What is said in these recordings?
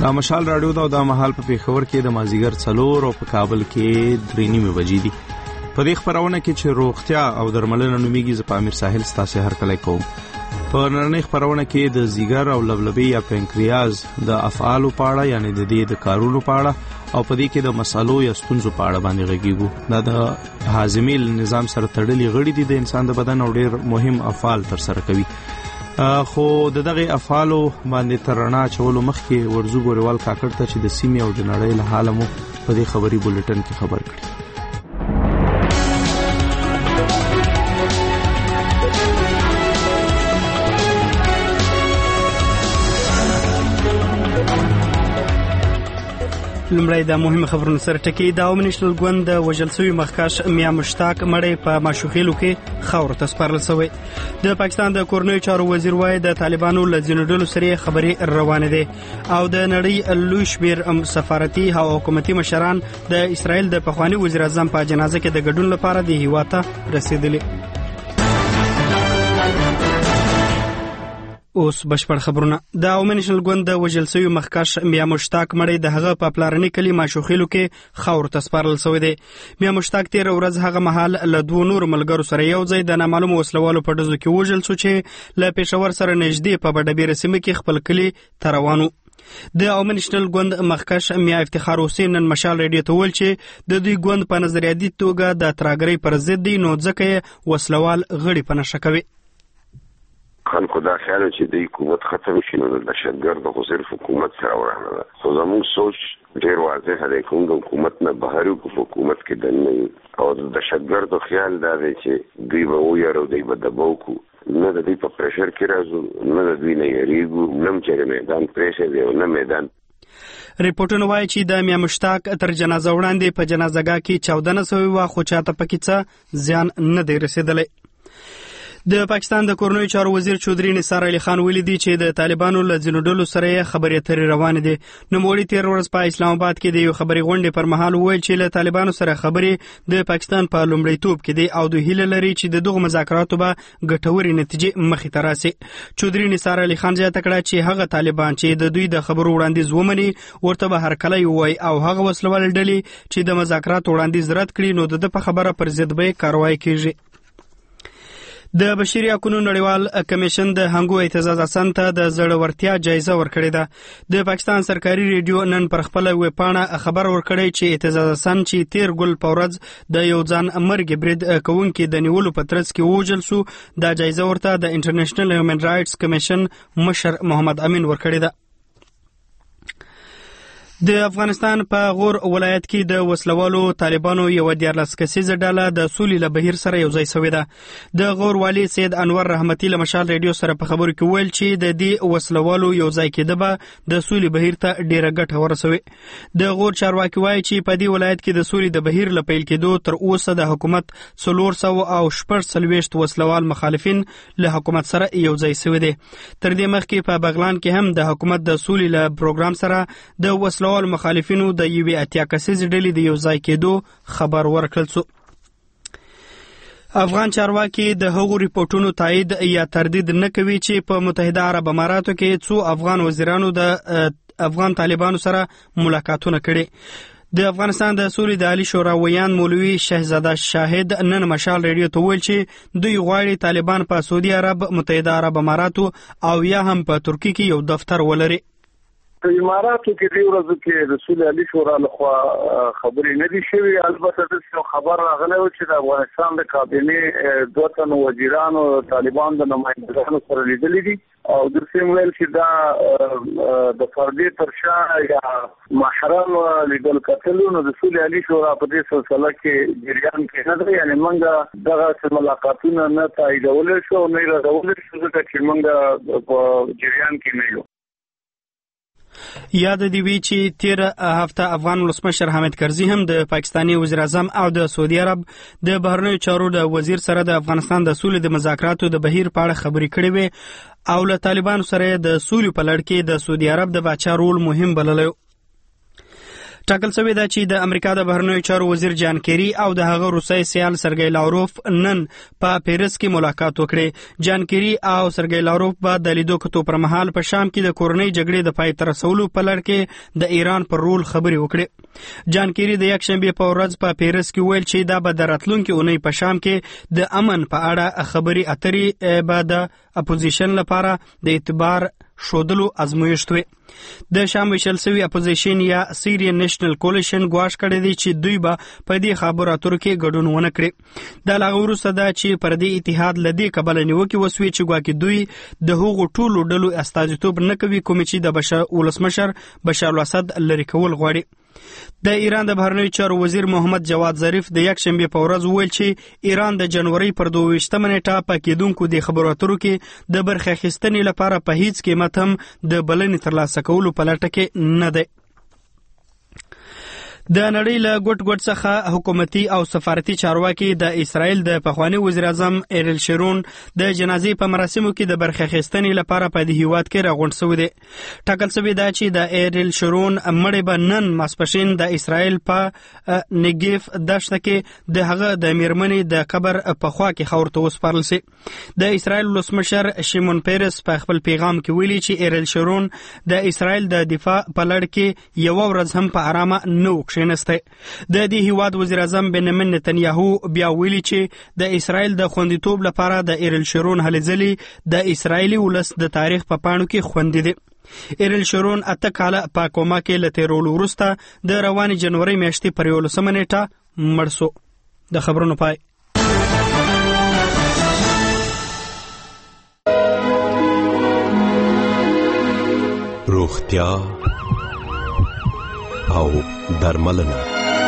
دا مشال راډیو دا د مهال په پیښور کې د مازیګر 4 او په کابل کې 3:30 بجې دي. په دې خبرونه کې چې روغتیا او درملنه نومیږي ز په امیر ساحل ستاسو هر کله کوم. په نړۍ خبرونه کې د زیګر او لبلبي یا پنکریاز د افعالو په اړه یعنی د دې د کارونو په اړه او په دې کې د مسالو یا ستونزو په اړه باندې غږیږو. دا د هاضمي نظام سره تړلي غړي دي د انسان د بدن او ډېر مهم افعال تر سره کوي. خو د دغه افعالو باندې ترنا چولو مخکې ورزو ګوروال کاکړ ته چې د سیمې او د نړۍ له حاله مو په دې خبري بولټن کې خبر کړی. لمړی د مهمه خبرونو سره ټکی د اومنشنل ګوند د وژل شوي مخکښ میا مشتاق مړی په ماشوخیلو کې خاورو ته سپارل شوی. د پاکستان د کورنیو چارو وزیر وایي د طالبانو له ځینو ډلو سره خبرې روانې دي او د نړۍ لوی شمېر سفارتي او حکومتي مشران د اسرائیل د پخواني وزیر اعظم په جنازه کې د ګډون لپاره د هیواد ته رسیدلي. اوس بشپړ خبرونه. د اومنشنل ګوند د وژل شوي مخکښ میا مشتاق مړی د هغه په پلارني کلي ماشوخیلو کې خاورو ته سپارل شوی دی. میا مشتاق تیر ورځ هغه مهال له 2 نور ملګرو سره یو ځای د نامعلومو وسلوالو په ډزو کې وژل شو چې له پېښور سره نږدې په بډبیره سیمه کې خپل کلي ته روانو. د اومنشنل ګوند مخکښ میا افتخار حسین نن مشال ریډیو ته ویل چې د دوی ګوند په نظریاتي توګه د ترهګرۍ پر ضد دی نو ځکه وسلوال غړي په نشه کوي. خلکو دا خیال چې د حکومت ختم شي نو د دهشتګرد خو صرف حکومت سره ورانه ده. خو زموږ سوچ ډېر واضح دی کوم د حکومت نه بهر یو په حکومت کې دننه او د دهشتګرد خیال دا دی چې دوی به ویارو دوی به دباو کو نه د دوی په پریشر کې راځو نه د دوی نه یریږو نه چې میدان پریشر دی او نه میدان. ریپورتونه وایي چې د میا مشتاق تر جنازه وړاندې په جنازهګاه کې 14 سوی و خو چاته پکې څه زیان نه دی رسیدلی. د پاکستان د کورنیو چارو وزیر چودري نثار علي خان ویلي دی چې د طالبانو له ځینو ډلو سره خبرې اترې روانې دي. نوموړي تیر ورځ په اسلام آباد کې د یو خبري غونډې پر مهال وویل چې له طالبانو سره خبرې د پاکستان په لومړیتوب کې دي او دوی هیله لري چې دغه مذاکراتو به ګټورې نتیجې مخې ته راسي. چودري نثار علي خان زیاته کړه چې هغه طالبان چې د دوی د خبرو وړاندیز ومني ورته به هرکلی ووایي او هغه وسلوال ډلې چې د مذاکراتو وړاندیز رد کړي نو د په خبره پر ضد به کاروایی کیږي. د بشري حقوقو نړیوال کمیشن د هنګو اعتزاز حسن ته د زړورتیا جایزه ورکړې ده. د پاکستان سرکاري ریډیو نن پر خپل ویب پاڼه خبر ورکړی چې اعتزاز حسن چې تیر ګل پورز د یو ځان مرګ برید کوونکې د نیولو په ترڅ کې وژل شو دا جایزه ورته د انټرنیشنل هیومن رائټس کمیشن مشر محمد امین ورکړی ده. د افغانستان په غور ولایت کې د وسلوالو طالبانو یو 14 کسیزه ډله د سولې له بهیر سره یو ځای شوې ده. د غور والی سید انور رحمتي له مشال ریډیو سره په خبرو کې ویل چې د دې وسلوالو یو ځای کېده به د سولې بهیر ته ډیره ګټه ورسوي. د غور چارواکي وایي چې په دې ولایت کې د سولې د بهیر له پیل کېدو تر اوسه د حکومت 440 وسلوال مخالفین له حکومت سره یو ځای شوي دي. تر دې مخکې په بغلان کې هم د حکومت د سولې له پروګرام سره د وسلوال مخالفینو د یوې 80 کسیزې ډلې د یو ځای کېدو خبر ورکړل شو. افغان چارواکي د هغو ریپورتونو تایید یا تردید نه کوي چې په متحده عرب اماراتو کې څو افغان وزیرانو د افغان طالبانو سره ملاقاتونه کړي. د افغانستان د سولې د عالی شورا ویان مولوي شهزاده شاهد نن مشال ریډیو ته ویل چې دوی غواړي طالبان په سعودي عرب، متحده عرب اماراتو او یا هم په ترکیه کې یو دفتر ولري. په اماراتو کې د ورځو کې د سولې عالی شورا لخوا خبرې نه دي شوي. البته د خبر راغلی و چې د افغانستان د کابینې 2 تنو وزیرانو طالبان د نمائندګانو سره لیدلي دي او د سیم ویل چې دا د فردي ترشا یا محرم لیدل کتلو نو د سولې عالی شورا په دې سلسله کې جریان کې نه دی. یعنی موږ دغه ملاقاتونه نه تاییدول شو نه راغول شو ځکه چې موږ په جریان کې نه یو. یاد دی وی چې تیر هفته افغان ولسمشر حامد کرزي هم د پاکستاني وزیر اعظم او د سعودي عرب د بهرنیو چارو د وزیر سره د افغانستان د سولې د مذاکراتو د بهیر په اړه خبرې کړې وې او له طالبانو سره د سولې په لړ کې د سعودي عرب د باچا رول مهم بللی. ټاکل شوی ده چې د امریکا د بهرنیو چارو وزیر جان کیری او د هغه روسي سیال سرګی لاوروف نن په پیرس کې ملاقات وکړي. جان کیری او سرګی لاوروف به د لیدو کتو پر مهال په شام کې د کورنۍ جګړې د پای ته رسولو په لړ کې د ایران پر رول خبرې وکړي. جان کیری د یکشنبه په ورځ په پیرس کې ویل چې دا به د راتلونکي اونۍ په شام کې د امن په اړه خبرې اترې به د اپوزیشن لپاره د اعتبار شودلو ازمویشت وي. د شام ویشل سوي اپوزیشن یا سیریان نیشنل کولیشن ګواښ کړی دی چې دوی به په دې خبرو اترو کې ګډون ونه کړي. د لا وروسته دا چې پر دې اتحاد لدی کبل نیوکه وسوي چې ګواکې دوی د هغو ټولو ډلو استازیتوب نه کوي کوم چې د بشار ولسمشر بشار الاسد لری کول غواړي. د ایران د بهرنیو چارو وزیر محمد جواد ظریف د یکشنبه په ورځ وویل چې ایران د جنوري پر 22 نیټه په کېدونکو د خبرو اترو کې د برخه اخیستنې لپاره په هیڅ قیمت هم د بلنې ترلاسه کولو په لټه کې نه دی. د نړۍ له ګوټ څخه حکومتي او سفارتي چارواکي د اسرائیل د پخوانی وزیر اعظم ایریل شرون د جنازې په مراسمو کې د برخه اخیستنې لپاره په دې هیواد کې راغونډ شوی دی. ټاکل شوی دی چې د ایریل شرون مړی به نن ماسپښین د اسرائیل په نګیف دشت کې د هغه د میرمنې د قبر په خوا کې خاور ته وسپارل شي. د اسرائیل ولسمشر شیمون پیرس په خپل پیغام کې ویلي چې ایریل شرون د اسرائیل د دفاع په لړ کې یو ورځ هم په آرامه نه نسته. د دې هیواد وزیر اعظم بنیامین نتنیاهو بیا ویلي چې د اسرائیل د خوندیتوب لپاره د ایریل شرون هلې ځلې د اسرائیلي ولس د تاریخ په پاڼو کې خوندي دي. ایریل شرون 8 کاله په کوما کې له تیرولو وروسته د روانې جنوري میاشتې پر 11 نیټه مړ شو. د خبرونو پای. روغتیا او درملنه.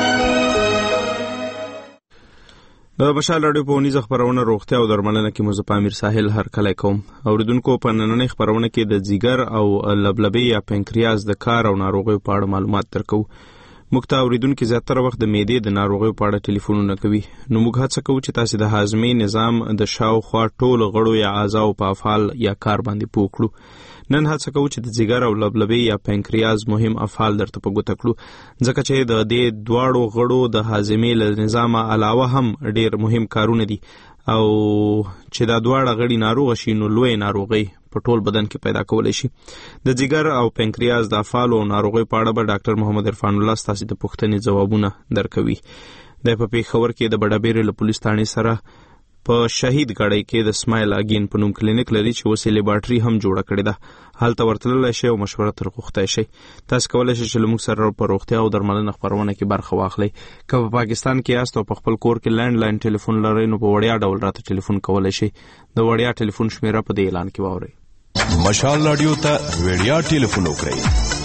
د مشال راډیو په ونیزه خبرونه روغتیا او درملنه کې مزه پامیر ساحل هر کله کوم. اوریدونکو په نننۍ خبرونه کې د ځیګر او لبلبې یا پنکریاس د کار او ناروغیو په اړه معلومات درکو. موږ ته اوریدونکو زیاتره وخت د معدې د ناروغیو په اړه ټلیفونونه کوي. نو موږ هڅه کوو چې تاسو د هاضمې نظام د شاوخوا ټولو غړو یا اعضاو په افعال یا کار باندې پوه کړو. نن هڅه کوو چې د ځیګر او لبلبې یا پنکریاس مهم افعال درته په ګوته کړو، ځکه چې د دې دواړو غړو د هاضمې له نظام علاوه هم ډیر مهم کارونه دي او چې دا دواړه غړي ناروغ شي نو لوی ناروغي په ټول بدن کې پیدا کولای شي. د ځیګر او پنکریاس د افعال او ناروغي په اړه به ډاکټر محمد عرفان الله ستاسو د پوښتنې ځوابونه درکوي. د پېښور کې د بډابېرې له پولیس ثانې سره په شهید غړی کې د اسماعیل اگین په نوم کلینیک لري چې اوس یې لیبارټري هم جوړه کړې ده. هلته ورتللی شئ او مشوره تر غوښتی شئ. تاسو کولی شئ چې له موږ سره په روغتیا او درملنه خپرونه کې برخه واخلئ. که په پاکستان کې یاست او په خپل کور کې لینډ لاین ټلیفون لرئ نو په وړیا ډول راته ټلیفون کولی شئ. د وړیا ټلیفون شمیره په دې اعلان کې واورئ. مشال راډیو ته وړیا ټلیفون وکړئ.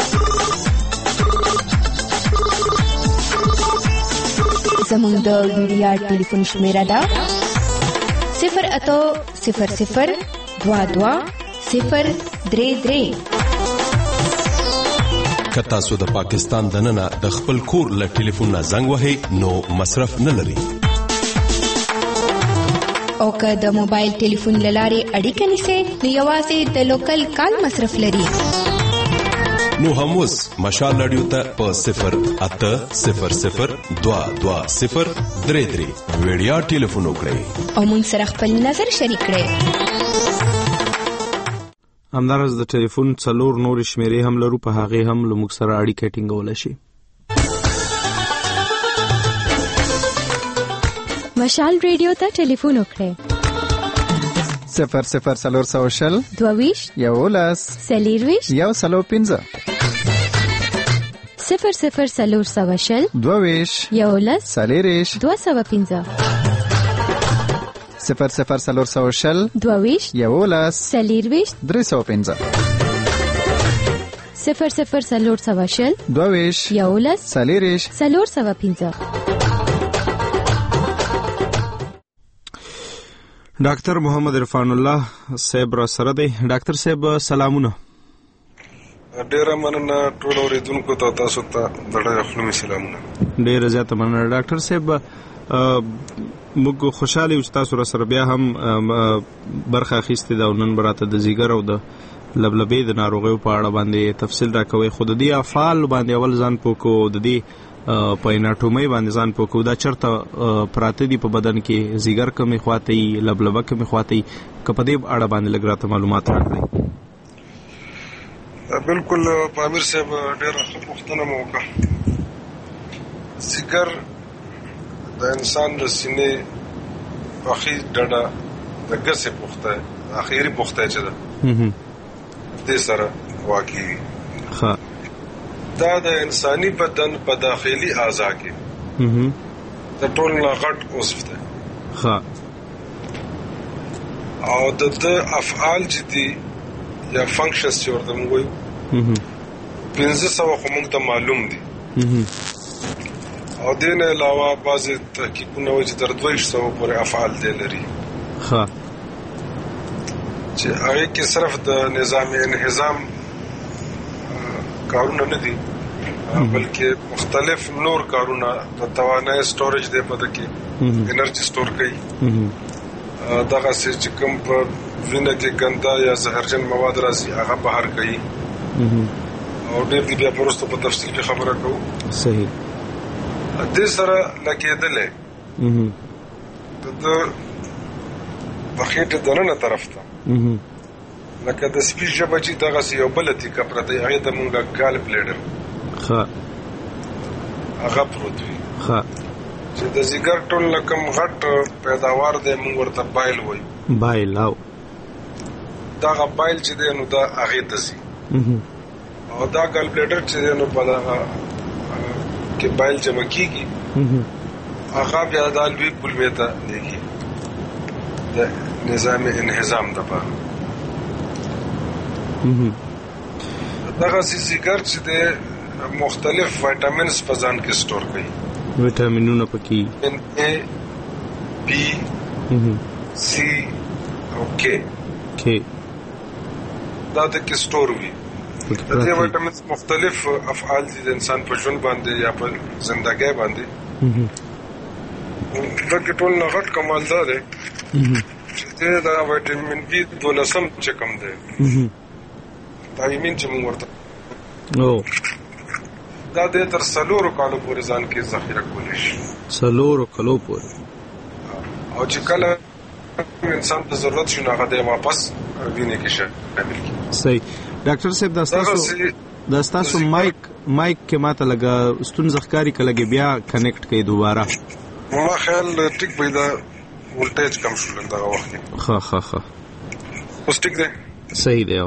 زموږ د وړیا ټلیفون شمیره ده 08000220033. که تاسو د پاکستان دننه د خپل کور له ټلیفون نه زنګ وهئ نو مصرف نه لري. او که د موبایل ټلیفون له لارې اړیکه نیسئ نو یوازې د لوکل کال مصرف لري. نو هم اوس مشال راډیو ته په 08000220033 وړیا ټلیفون وکړئ او موږ سره خپل نظر شریک کړئ. همدارس د ټلیفون 4 نور شمیرې هم لرو، په هغه هم له موږ سره اړیکه ټینګولای شي. مشال ریډیو ته ټلیفون وکړئ 00400 22 11 سلیرویش 105 00400 22 11 سلیریش 205 00400 22 11 سلیرویش 305 00400 22 11 سلیریش 305. ډاکټر محمد عرفان الله صاحب را سره دی. ډاکټر صاحب سلامونه. ډیره مننه ټول اوریدونکو ته، تاسو ته ډیره خلومي سلامونه. ډیره زیاته مننه ډاکټر صاحب. موږ خوشاله یو چې تاسو را سره بیا هم برخه اخیستې ده او نن براته د ځیګر او د لبلبې د ناروغیو په اړه باندې تفصیل راکوي. خو د دې افعال باندې اول ځان پوکو، د دې په اناټومي باندې ځان پوکو، دا چرته پراته دي په بدن کې، زیګر کمې خواته یي، لبلبه کمې خواته یي، که په دې اړه باندې لږ راته معلومات راکړئ. بالکل پامیر صاحب ډېره ښه پوښتنه مو وکړه. زیګر د انسان د سینې اخی ډډه د ګسې پوښته اخیری پوښته چې ده دې سره واقعي دا د انساني بدن په داخلي اعضاء کې د ټول نه غټ عضو ده او د افعال چې دي یا فنکشنز چې ورته موږ وایو 1500 خو موږ ته معلوم دي او دې نه علاوه بعضې تحقیقونه وایي چې تر 200 پورې افعال دی لري چې هغه کې صرف د نظام انهضام کارونه نه دي بلکې مختلف نور کارونه د توانایي سټوریج دی په دکې انرژي سٹور کوي دغه چې کوم په وینه کې ګنده یا زهرجن مواد راځي هغه بهر کوي او ډېر دې بیا پروستو په تفصیل کې خبره کوو. صحیح. دې سره لګېدلې د بخیټه دننه طرف ته لکه د سپي ژبه چې دغسې یو بله تیکه پرته هغې ته مونږ ګال بلیډر هغه پروت وي چې د ځیګر ټول نه کوم غټ پیداوار دی مونږ ورته بایل وایو. بایل او دغه بایل چې دی نو دا هغې ته ځي او دا ګال بلیډر چې دی نو په دغه کې بایل جمع کېږي هغه بیا دا لوی کولمې ته لیږي د نظام انهضام دپاره. دغه ځیګر چې دی مختلف وایټامینز په ځان کې سٹور کوي. ویټامینونه پکې ان اے بی سی او کے دا د کې سٹور وي. د دې وایټامینز مختلف افعال دي د انسان په ژوند باندې یا په زندګۍ باندې. دا کې ټول نه غټ کمال دا دی چې دا ویټامین بی 12 چې کم دی دا ویټامین چې موږ ورته دا د تر 4 کالو پورې ځان کې ذخیره کولی شي. 4 کالو پورې او چې کله انسان ته ضرورت شي هغه دی واپس وینې کې شامل کړي. صحیح. ډاکټر صاحب دا ستاسو مایک کې ماته لګا ستونزه ښکاري کله بیا کنیکټ کړئ دوباره. ما خیال ټیک پیدا ولټیج کم شول دغه وخت کې. ښه اوس ټیک دی. صحیح دی.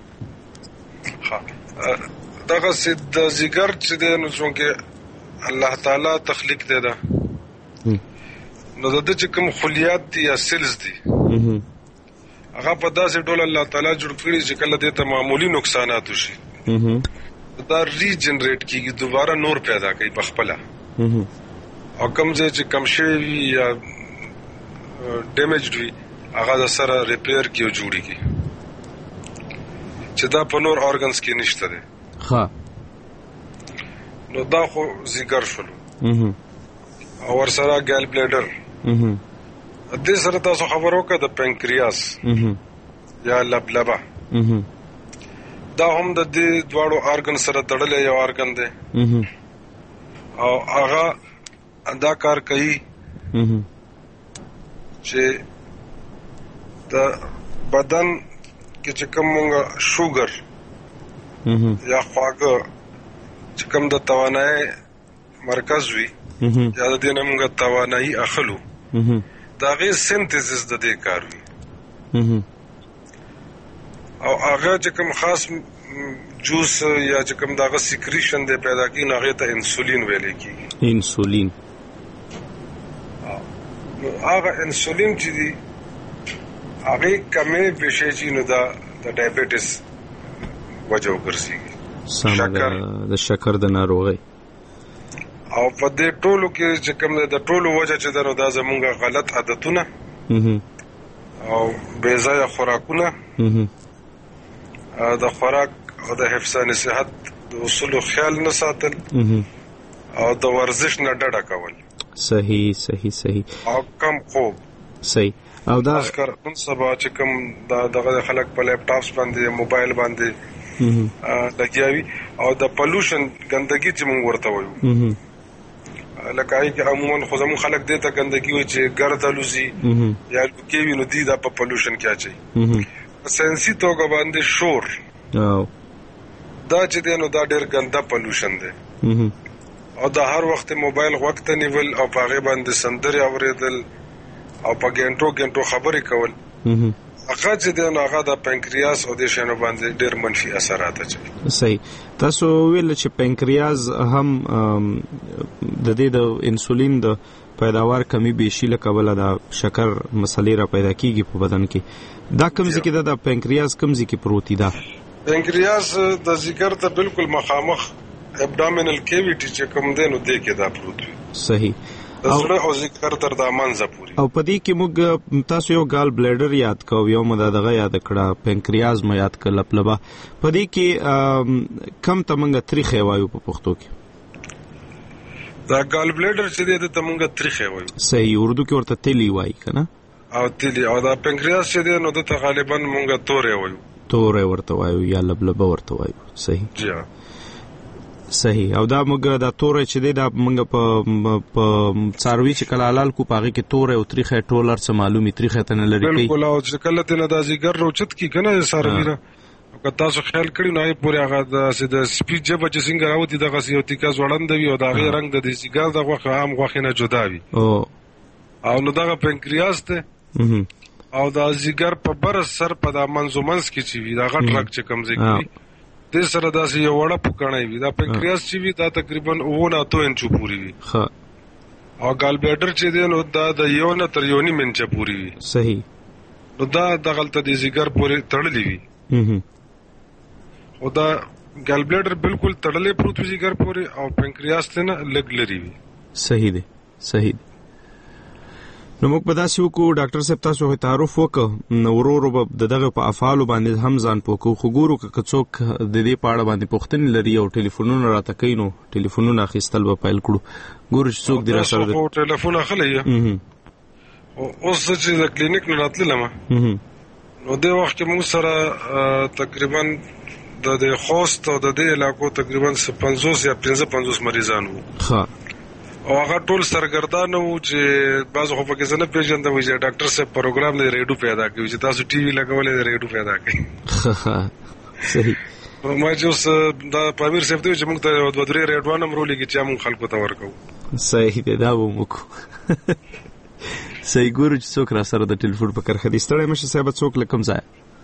دغه د ځیګر چې دی نو څونکې الله تعالی تخلیق دی دا نو د چې کوم خلیات دي یا سیلز دي هغه په داسې ډول الله تعالی جوړ کړي چې کله دې ته معمولی نقصانات وشي دا ریجنریټ کیږي دوباره نور پیدا کوي په خپله او کوم ځای چې کم شوی وي یا ډیمیجډ وي هغه د سره ریپیر کیو جوړیږي چې دا په نور ارګنز کې نشته دی. نو دا خو ځیګر شولو او ورسره ګال بلیډر. دې سره تاسو خبر وکړه د پنکریاس یا لبلبه دا هم د دې دواړو ارګن سره تړلی یو ارګن دی او هغه دا کار کوي چې د بدن کې چې کوم مونږ شوګر یا خواږه چې کوم د توانایي مرکز وي یا د دې نه مونږ توانایي اخلو د هغې سینتیسس د دې کار وي او هغه چې کوم خاص جوس یا چې کوم دغه سیکریشن دی پیدا کېږي نو هغې ته انسولین ویلی کېږي. انسولین نو هغه انسولین چې دی هغې کمې پیشی چې نو دا د ډایبیټس وجه وګرځېږي د شکر د ناروغۍ او په دې ټولو کې چې کوم د ټولو وجه چې ده نو دا زمونږ غلط عادتونه او بې ځایه خوراکونه د خوراک او د حفظان صحت د اصولو خیال نه ساتل او د ورزش نه ډډه کول. صحیح او کم خوب صحیح. او دا اسکر نن سبا چې کوم دغه خلک په لیپټاپس باندې موبایل باندې لګیاوي او د پولوشن ګندګي چې موږ ورته وایو لکه چې عموما خو زموږ خلک دې ته ګندګي وایي چې ګرد الوزي یا کېوي نو دي دا په پولوشن کې اچي سنسي توګه باندې شور دا چې دی نو دا ډېر ګنده پولوشن دی او دا هر وخت موبایل وخت نیول او په هغه باندې سندري اوریدل او په ګنټو خبرې کول هغه چې دی نو هغه د پنکریاس او د شنو باندې ډېر منفي اثرات اچوي. صحیح. تاسو ویل چې پنکریاس هم د دې د انسولین د پیداوار کمی بیشي له کبله د شکر مسلې را پیدا کیږي په بدن کې. دا کوم ځکه د پنکریاس کوم ځکه پروتي ده؟ پنکریاس د ذکر ته بالکل مخامخ ابډامینل کیویټي چې کوم دی نو دې کې دا پروت وي. صحیح. او ذکر تر د منځه پوری او پدې کې موږ تاسو یو ګال بلیډر یاد کوو یو مددغه یاد کړه پنکریاس مې یاد کړ لپلبا پدې کې کم تمنګ تریخه وایو په پښتو کې دا ګال بلیډر چې دې ته مونږ تریخه وایو. صحیح. اردو کې ورته تیلی وایي کنه او تیلی او دا پنکریاس چې دې نو ته غالبا مونږ تورې وایو. تورې ورته وایو یا لبلبا ورته وایو. صحیح. جی صحیح. او دا موږ دا تورې چې دی دا موږ په څاروي چې کله حلال کو پاږي کې تورې او تریخه ټولر څه معلومي تریخه تن لري کوي بالکل. او چې کله ته نه دا ځګر روچت کی کنه څاروي را او تاسو خیال کړی نو یې پورې هغه د سپیچ جب چې څنګه راوتی دغه سیوتی کا ځوړند وي او دا غي رنگ د ځګر د غوخه عام غوخه نه جدا وي او نو دغه پنکریاس ته او دا ځګر په بر سر په د منځومنس کې چی وي دا غټ رنگ چې کم ځګري د سره داسې یو وړه پکړای وي دا پنکریاس چې وي دا تقریبا 9 انچو پوری وي. او ګال بلیډر چې دی نو دا د 1 تر 1.5 انچه پوری وي. صحیح. نو دا د غلطه د ذکر پورې تړلې وي او دا ګال بلیډر بالکل تړلې پروت وي ذکر پورې او پنکریاس ته نه لګ لري وي. صحیح دی. صحیح. نو موږ په داسې وکړو ډاکټر صاحب تاسو تعارف وکړو نو ورو دغه په افعال باندې هم ځان پوکو خو ګورو که څوک د دې پاړه باندې پوښتنه لري او ټلیفونونه راته کوي نو ټلیفونونه اخیستل به پیل کړو. ګورو چې څوک دی را سره او ټلیفون اخلي اوس چې د کلینیک نه راتلم نو د وخت موږ سره تقریبا د خوست او د دې علاقو تقریبا 50 یا 55 مریضان وو. ها او هغه ټول سرګردان وو چې بعض خو پکې څنګه پیژندل وي چې ډاکټر صاحب پروګرام دی ریډیو پیدا کوي چې تاسو ټي وي لګولې ریډیو پیدا کوي. صحیح. ما چې اوس دا پامیر صاحب ته چې موږ ته د درې ریډوان امرولې کې چې موږ خلکو ته ورکو. صحیح دی دا وو موږ. صحیح. ګورو چې څوک را سره د ټلیفون په کرخه دي ستړی مشه صاحب څوک لکم ځای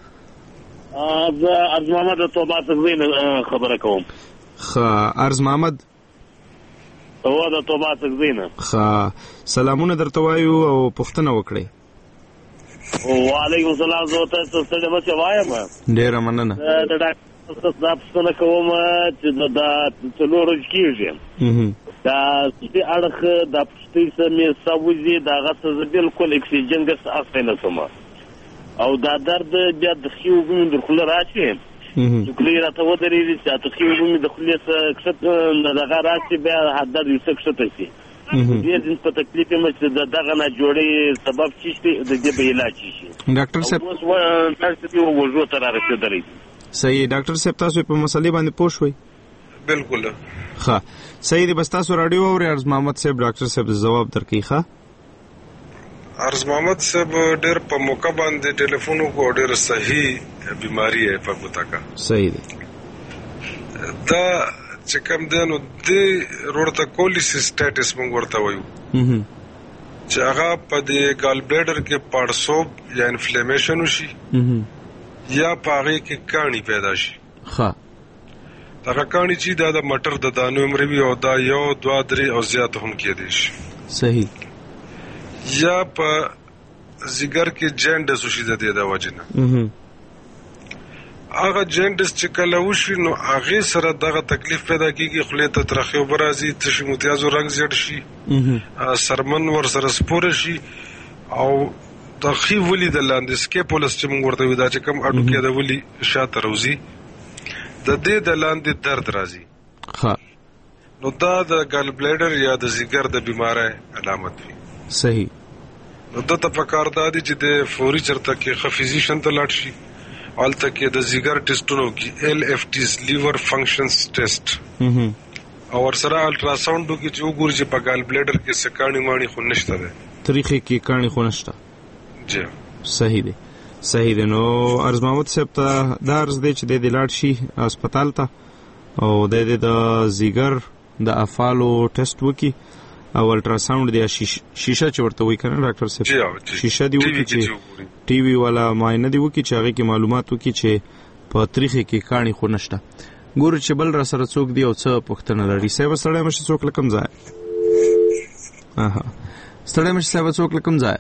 ارز محمد توبه تزوین خبره کوم. ارز محمد او دا توبه تزوینه سلامونه درته وایو او پوښتنه وکړئ. وعلیکم السلام. زه تاسو ته د مڅ وایم ډیره مننه. دا ډاکټر صاحب څنګه کوم چې دا څلور کیږي دا چې اړخ د پښتۍ سمې سوځي دا غته بالکل اکسیجن ګس اصله سم او دا درد بیا د خيوګونو د خله راشي چې کلی راته ودرې چې تاسو خيوګونو د خله څخه دغه راشي بیا حدد یو څه شي دې د په تکلیف مې دغه نه جوړي سبب چې د دې به علاج شي. ډاکټر صاحب تاسو یو وژو تر رسیدلی. صحیح. ډاکټر صاحب تاسو په مسلې باندې پوه شوي؟ بالکل. ښه صحیح دی. بس تاسو رادیو اورئ. ارز محمد صاحب ډاکټر صاحب جواب درکړي. ښه ارز محمد صاحب ډېر په موقع باندې ټلیفون کو ډېر صحیح بیماری ہے په کوتا کا. صحیح دی. دا چې کوم دنو د روړته کولیسټاټس موږ ورته وایو چې هغه په د ګال بلیډر کې پړسوب یا انفلیمیشن وشي یا پاره کې کانی پیدا شي. ها دا کانی چې دا د مټر د دانو مروي او دا 1 2 3 او زیات هم کېدي شي. صحیح. یا په زیګر کې جنډس وشي د دې د وجنه هغه جنډس چې کله وشي نو هغه سره دغه تکلیف پیدا کیږي خله ته ترخه برازي تشي متیازو رنگ زیات شي سرمن ور سره سپور شي او د خي ولي د لاندسکیپولس چې موږ ورته ودا چې کوم اډو کې د ولي شاته روزي د دې د لاندې درد راځي. ها نو دا د ګال بلیډر یا د زیګر د بیماری علامت وي. صحیح. نو دته په کار دادی چې د فوري چرته کې فزیشن ته لاړ شي، الته کې د زیګر ټیسټونو کې LFTs لیور فنکشنز ټیسټ او ورسره الټراساوند کې چې وګوري چې په ګال بلیډر کې څه کاڼي ماڼي خو نشته ده، طریقې کې کاڼي خو نشته. جی صحیح دی. نو عرض محمد صاحب ته دا عرض دی چې د لاړ شي هسپتال ته او د زیګر د افعالو ټیسټ وکي او الټراساوند دی شیشه چې ورته وایي کنه ډاکټر صاحب، شیشه دی وکي چې ټي وی والا معاینه دی وکي چې هغه کې معلومات وکي چې په طریقې کې کاڼي خو نشته. ګور چې بل را سره څوک دی او څه پوښتنه لري. صاحب سړی مشه څوک لکم ځای. سړی مشه صاحب څوک لکم ځای.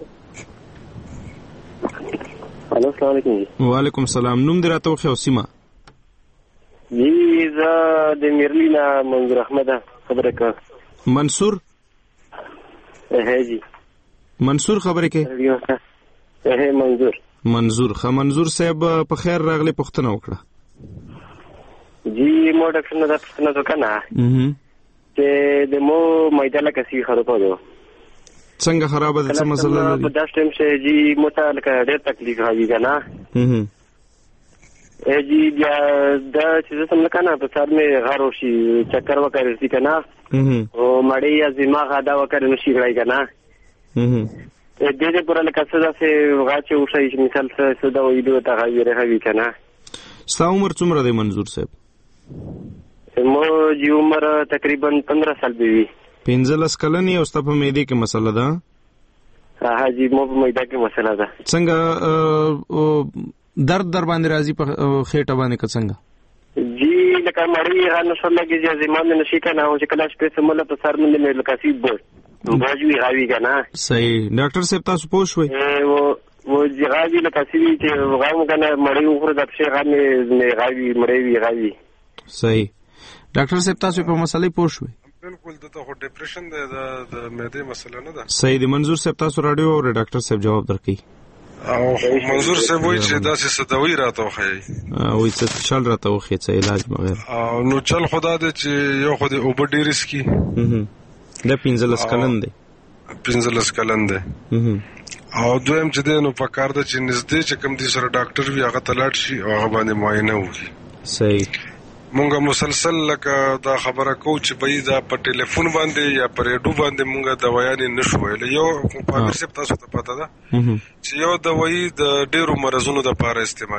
الو السلام علیکم. وعلیکم السلام. نوم دې راته وخی او سیمه؟ جی زه د میرلینا منظور احمد خبره کوم. منصور جی منصور خبره کوي. منظور صاحب په خیر راغلی، پوښتنه وکړه. جی مو ډاکټر نه دا پوښتنه وکړه چې د مو معده لکه سی خرابه ده. څنګه خرابه ده؟ څه مسله لري؟ په داس ټیم شه جی مو ته لکه ډېر تکلیف راځي کنه. جی بیا دا چې څه ملکانه په سر مې غارو شي، چکر وکړي سي کنه او مړی یا دماغ ادا وکړي نو شي راځي کنه. دې پر لکه څه داسې غاچه وشي چې مثال څه دا ویډیو ته غوي کنه. ستا عمر څومره دی منظور صاحب؟ مو جی عمر تقریبا 15 سال دی. 15 کلن او ستا په معده کې مسله ده؟ ها جی مو په معده کې مسله ده. څنګه درد در باندې راځي په خېټه باندې که څنګه؟ جی لکه مړی غانه شو لګي چې زمان نشي کنه او چې کله شپه سمله په سر باندې مې لکه سی بوجوي غاوي کنه. صحیح. ډاکټر صاحب تاسو پوه شوي؟ و غاوي لکه سی چې غاوم کنه مړی وګړه د څه غانه غاوي مړی غاوي. صحیح. ډاکټر صاحب تاسو په مسلې پوه شوي؟ بالکل. دته خو ډیپریشن ده، د معده مسله نه ده. صحیح دی. منظور صاحب تاسو رادیو او ډاکټر صاحب جواب درکړي. او منظور صاحب وایي چې داسې ستوي راته وخی وایي څه چل راته وخی څه علاج بغیر. نو چل خدا دې چې یو خو دې اوبه ډېرې څکي. دا 15 کلن دی. 15 کلن دی. او دویم چې دی نو په کار ده چې نږدې چې کوم دي سره ډاکټر وي هغه ته لاړ شي او هغه باندې معاینه وکړي. صحیح. مونږه مسلسل لکه دا خبره کو چې بای دا په ټلیفون باندې یا په ریډیو باندې مونږه دوايان نشو ویل. یو په مرسب تاسو ته پته ده چې یو دوايي د ډیرو مرزونو لپاره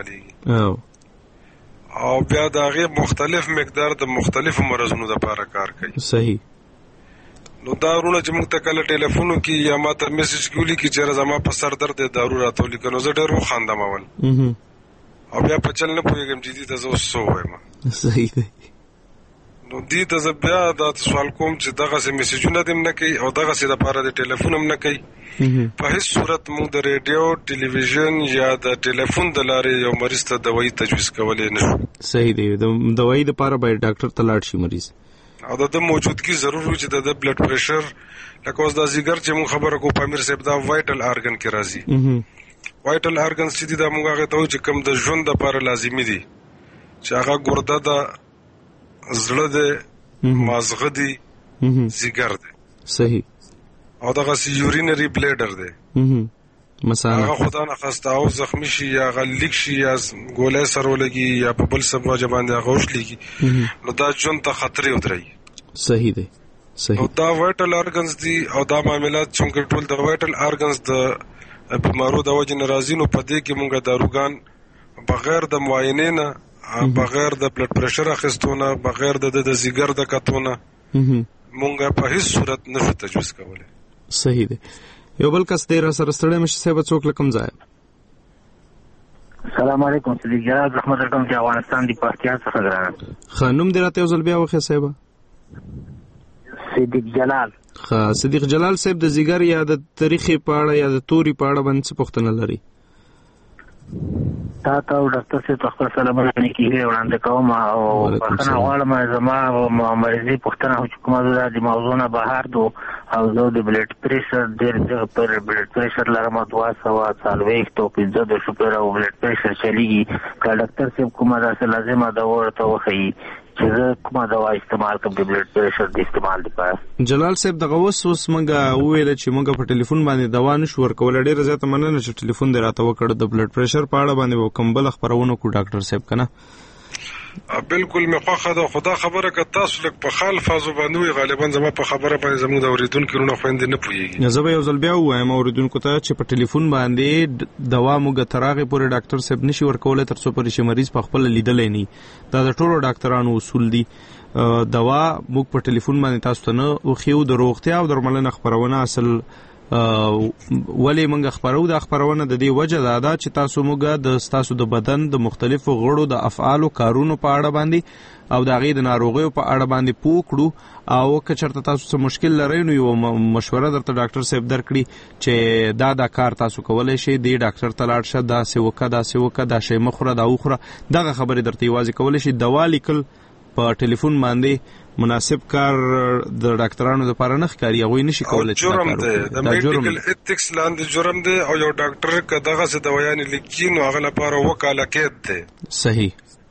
استعماليږي او بیا دا غي مختلف مقدار د مختلفو مرزونو لپاره کار کوي. صحیح. نو دا ورونه چې موږ ته کله ټلیفون کې یا ماته میسج کولی کې چې زما په سر درد دی دارو راته لیکنو زه ډیر وخاندم اول او بیا په چل نه پوهېږم چې دې ته زه اوس څه وایم. صحیح دی. نو دې ته زه بیا دا سوال کوم چې دغسې میسجونه دې هم نه کوي او دغسې دپاره د ټلیفون هم نه کوي. په هیڅ صورت موږ د ریډیو ټلویزیون یا د ټلیفون د لارې یو مریض ته دوايي تجویز کولی نه شو. صحیح دی. د دوايي دپاره باید ډاکټر ته لاړ شي مریض او د موجودګي ضرور وي چې د بلډ پریشر لکه اوس دا زیګر چې موږ خبره کوو په امیر صاحب دا وایټل ارګن کې راځي. وایټل ارګنز چې دي دا موږ هغه ته وایو چې کوم د ژوند دپاره لازمي دي چې هغه ګرده ده، زړه دی، مازغه دي، زیګر دی. صحیح. او دغسې یورینري بلیډر دی مثلا هغه خدا نه خواسته او زخمی شي یا هغه لیک شي یا ګولی سر ولګي یا په بل څه وجه باندې هغه وشلېږي نو دا ژوند ته خطرې ودرېږي. صحیح دی. صحیح. نو دا وایټل ارګنز دي او دا معاملات چې ټول د وایټل ارګنز د بیمارو د وجې نه راځي نو په دې کې مونږ داروګان بغیر د معاینې نه، بغیر د بلډ پریشر اخیستو نه، بغیر د زیګر د کتو نه مونږ په هیڅ صورت نشو تجویز کولی. صحیح دی. یو بل کس دی را سره ستړی مشه صاحب څوک لکم ځای. السلام علیکم. صدیق جلال رحمت الله چې افغانستان دی پارتیا څخه ګرانه. خانم دی راته یو ځل بیا وخی صاحب. صدیق جلال. صدیق جلال صاحب د زیګر یا د تاریخي پاړه یا د توري پاړه باندې څه پوښتنه لري؟ تا ته ډاکټر صاحب خپل سلامونه کیږي وړاندې کوم او بخښنه غواړم زما مریضي پوښتنه چې کومه ده د موضوع نه بهر دو او زه د بلډ پریشر ډېر پر بلډ پریشر لرم 240 او 15 شپره او بلډ پریشر چلیږي که ډاکټر صاحب کومه داسې لازمه دوا ورته وښیي چې کومه دوا استعمال کوم د بلډ پریشر د استعمال لپاره. جلال صاحب دغه اوس مونږه وویل چې مونږه په ټلیفون باندې دوا نشو ورکول. ډېر زیاته مننه چې ټلیفون دې راته وکړ. د بلډ پریشر په اړه باندې کوم بل خبرونه کو ډاکټر صاحب کنه؟ بالکل مې خوښه ده. خدا خبره که تاسو لږ په خال فازو باندې وي غالبا زما په خبره باندې زموږ د اوریدونکو رونه خويندې نه پوهیږي. زه به یو ځل بیا وایم اوریدونکو ته چې په ټلیفون باندې دوا موږ تراغه پورې ډاکټر صاحب نشي ورکولای تر څو پرې چې مریض په خپل لیدلې نه. دا د ټولو ډاکټرانو اصول دي. دوا موږ په ټلیفون باندې تاسو ته نه او خيو د روغتیا او درملنه خبرونه اصل ولې موږ خبرو د خبرونه د دې وجه دا چې تاسو موږ د تاسو د بدن د مختلفو غړو د افعال او کارونو په اړه باندې او د غي د ناروغیو په اړه باندې پوکړو او که چرته تاسو څه مشکل لرئ نو یو مشوره درته ډاکټر صاحب درکړي چې دا کار تاسو کولای شئ دی ډاکټر ته لاړ شه دا سوکا دا شی مخره دا اوخره دغه خبره درته یوازې کولای شي. دوا لیکل په ټلیفون باندې مناسب کار د ډاکټرانو لپاره نه ښکاري. هغه نشي کولای چې جرم ده. د میډیکل ایتکس لاندې جرم ده او یو ډاکټر کداغه څه دوايان لیکي نو هغه لپاره وکاله قید ده. صحیح.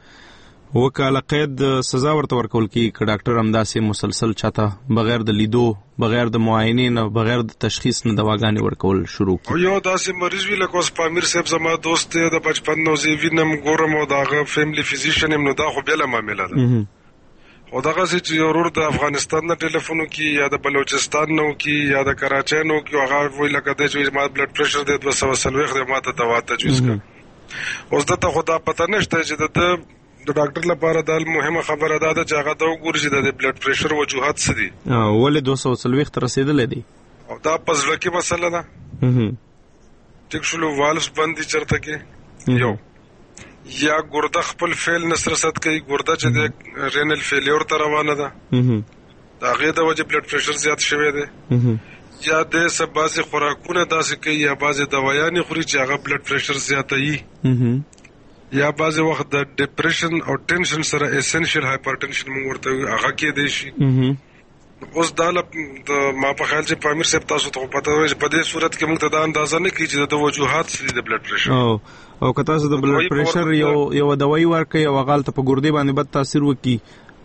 وکاله قید سزا ورته ورکول کی ک ډاکټر همداسې مسلسل چاته بغیر د لیدو بغیر د معاینې نه بغیر د تشخیص نه دواګانې ورکول شروع کی. یو داسې مریض وی لکه اوس پامیر صاحب زما دوست دی د بچپن نو زی وینم ګورم او داغه فیملی فزیشن هم نو دا خو بل معاملې ده. او دغه چې ضرور د افغانستان نه ټلیفون کی یا د بلوچستان نو کی یا د کراچۍ نو کی هغه وی لکه د چې ما بلډ پریشر د 240 خدمات دوا تجویز کړ. اوس دته خدا پته نشته چې د ډاکټر لپاره د مهمه خبره ده چې هغه د وګوري چې د بلډ پریشر وجوهات څه دي. ولې 240 تر رسیدلې دي او دا پزړه کې مسله ده. ټیک شلو والز باندې چرته کې یو یا ګرده خپل فعل نسرست کوي. ګرده چې د رینل فیلیور ته روانه ده دا غي د وجه بلډ پریشر زیات شوی دی. یا د سبازي خوراکونه داسې کوي یا بعضي دوايان خوري چې هغه بلډ پریشر زیاتوي. یا بعضي وخت د ډیپریشن او ټینشن سره اسنشل هایپرټنشن موږ ورته هغه کې دی شي. اوس دا د ما په خیال چې پامیر صاحب تاسو ته پته وي چې په دې صورت کې موږ ته دا اندازه نه کیږي د وجوهات سړي د بلډ پریشر او که تاسو د بلډ پریشر یو دوايي ورکړئ او غلطه په ګردې باندې بد تاثیر وکړي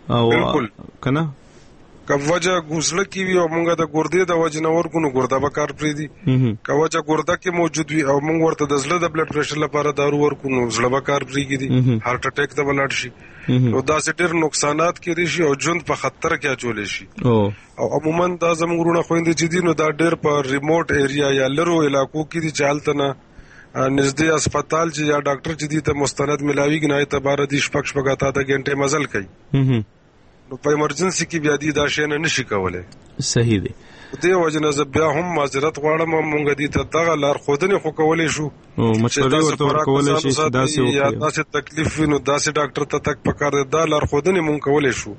او کنه کوجه غوسله کی وی او مونږه د ګردې د وجه نور کو نو ګرده به کار پری دي. کوجه ګرده کې موجود وي او مونږ ورته د زړه د بلډ پریشر لپاره دارو ورکو نو زړه به کار پری کیږي. هارت اٹیک ته ولاړ شي او دا ډېر نقصانات کړي شي او ژوند په خطر کې اچول شي. او عموما دا زموږ ورونه خويندې چې دي نو دا ډېر په ریموټ ایریا یا لرو علاقو کې دي چالت نه نږدې هسپتال چې یا ډاکټر چې دي ته مستند ملاويږي نه ته بار دي شپږ اته غنټه مزل کوي. نو په ایمرجنسي کې بیا دي دا شی نه نشي کولای. صحیح دی. دې وجنه زه بیا هم معذرت غواړم مونږ دي ته دغه لار خودنه خو کولای شو او مشورې ورته ورکولای شي چې داسې وکړي یا داسې تکلیف نو داسې ډاکټر ته تک پکار دی دا لار خودنه مونږ کولای شو.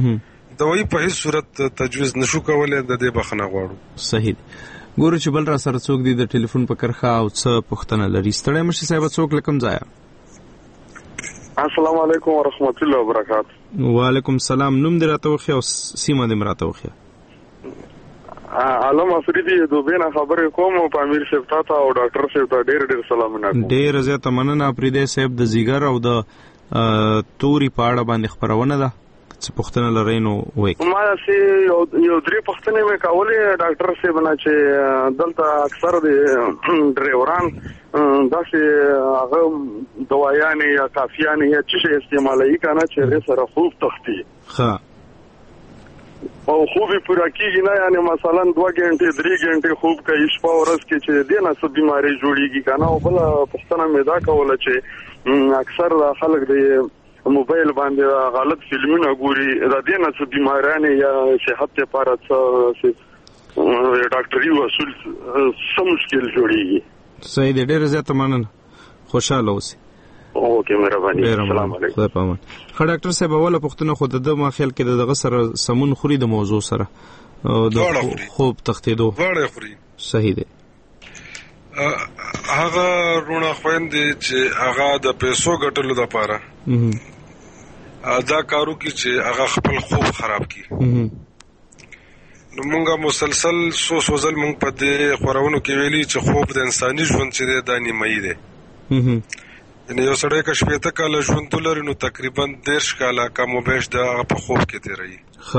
دوی په هیڅ صورت تجویز نشو کولای د دې بخنه غواړو. صحیح دی. ګورو چې بل را سره څوک دی د ټلیفون په کرخه او څه پوښتنه لري. ستړی مشي صاحب څوک لکم ځای. السلام علیکم ورحمت الله وبرکاته. وعلیکم السلام. نوم دې راته وخی او سیمه دې راته وخی. علم افریدي دوبه نه خبرې کوم او پامیر صاحب ته او ډاکټر صاحب ته ډېر سلامونه کوم. ډېر زیاته مننه افریدي صاحب د زیګر او د توري په اړه باندې خبرونه ده. څه پوښتنه لرئ نو وایي. ما سي یو درې پوښتنې مې کولې ډاکټر صاحب نه چې دلته اکثر د ډرایوران داسې هغه دوايان یا کافیان یا څه استعمالوي کنه چې سره خوب تختی. ها او خوبي پورا کیږي نه یعنی مثلا 2 غنټه 3 غنټه خوب کوي شپه ورځ کې چې دې نه څه بیماری جوړیږي کنه. او بل پښتنه مې دا کوله چې اکثر خلک د موبایل باندې غلط فلمونه ګوري دا دې نه څه بیمارانه یا صحت لپاره څه ډاکټري وصول سم مشکل جوړیږي. صحیح دی. ډېر زیات مننه. خوشاله اوسئ. اوکې مهرباني. السلام علیکم. خدای پامان. ډاکټر صاحب اوله پوښتنه خو د ما خیال کې دغه سره سمون خوري د موضوع سره د خوب تختیدو غاړه خوري. صحیح دی. هغه رونه خويندې چې هغه د پیسو ګټلو لپاره دا کارو کې چې هغه خپل خوب خراب کړي. نو مونږه مسلسل سوزل مونږ په دې خورونو کې ویلي چې خوب د انساني ژوند چې د نیمایي دی. یعنی یو سړی که 80 کاله ژوند ولري نو تقریبا 10 کاله کم و بیش د هغه په خوب کې تیروي.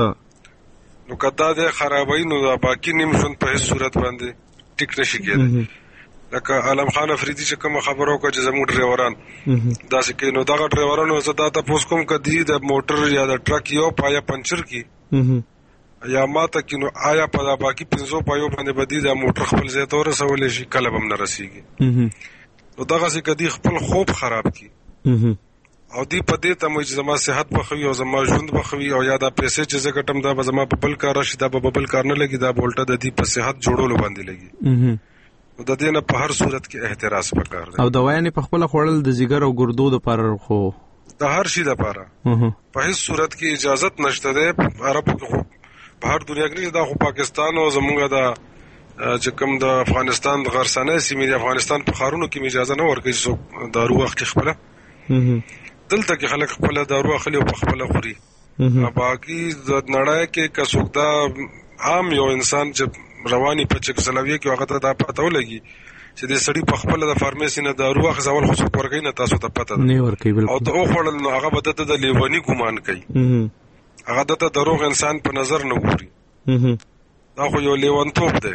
نو که دا د خرابوي نو دا باقي نیم ژوند په هیڅ صورت باندې ټیک نشي کېدی. لکه علم خان افریدي چې کومه خبره وکړه چې زموږ ډرایوران داسې کوي، نو دغه ډرایورانو زه دا تپوس کوم که دوی د موټر یا د ټرک یو پایه پنچر کړي یا ماته کړي، نو آیا په دا باقي 500 پایو باندې به دوی د موټر خپل ځای ته ورسولی شي؟ کله به هم نه رسېږي. نو دغسې که دوی خپل خوب خراب کړي او دوی په دې تموي چې زما صحت به ښه وي او زما ژوند به ښه وي او یا دا پیسې چې زه ګټم دا به زما په بل کار راشي، دا به بل کار نه لګي، دا به الټه د دوی په صحت جوړولو باندې لګي. نو د دې نه په هر صورت کې احتراز پکار دی. او دوايانې په خپله خوړل د ځیګر او ګردو دپاره خو د هر شي دپاره په هیڅ صورت کې اجازت نشته دی. عربو کې خو په هر دنیا کې دا خو پاکستان او زمونږ د چې کوم د افغانستان د غرسانه سیمې د افغانستان په ښارونو کې اجازه نه ورکوي چې څوک دارو واخلي خپله. دلته کې خلک خپله دارو اخلي او په خپله خوري. باقي د نړۍ کې که څوک دا عام یو انسان چې رواني په چکسلویه کې هغه ته دا پته ولګي چې د سړي په خپله د فارمیسي نه دارو اخیستل خو څوک ورکوي نه، تاسو ته پته ده او ته وخوړل نو هغه به دته د لیوني ګمان کوي، هغه دته دروغ انسان په نظر نه ګوري. دا خو یو لیونتوب دی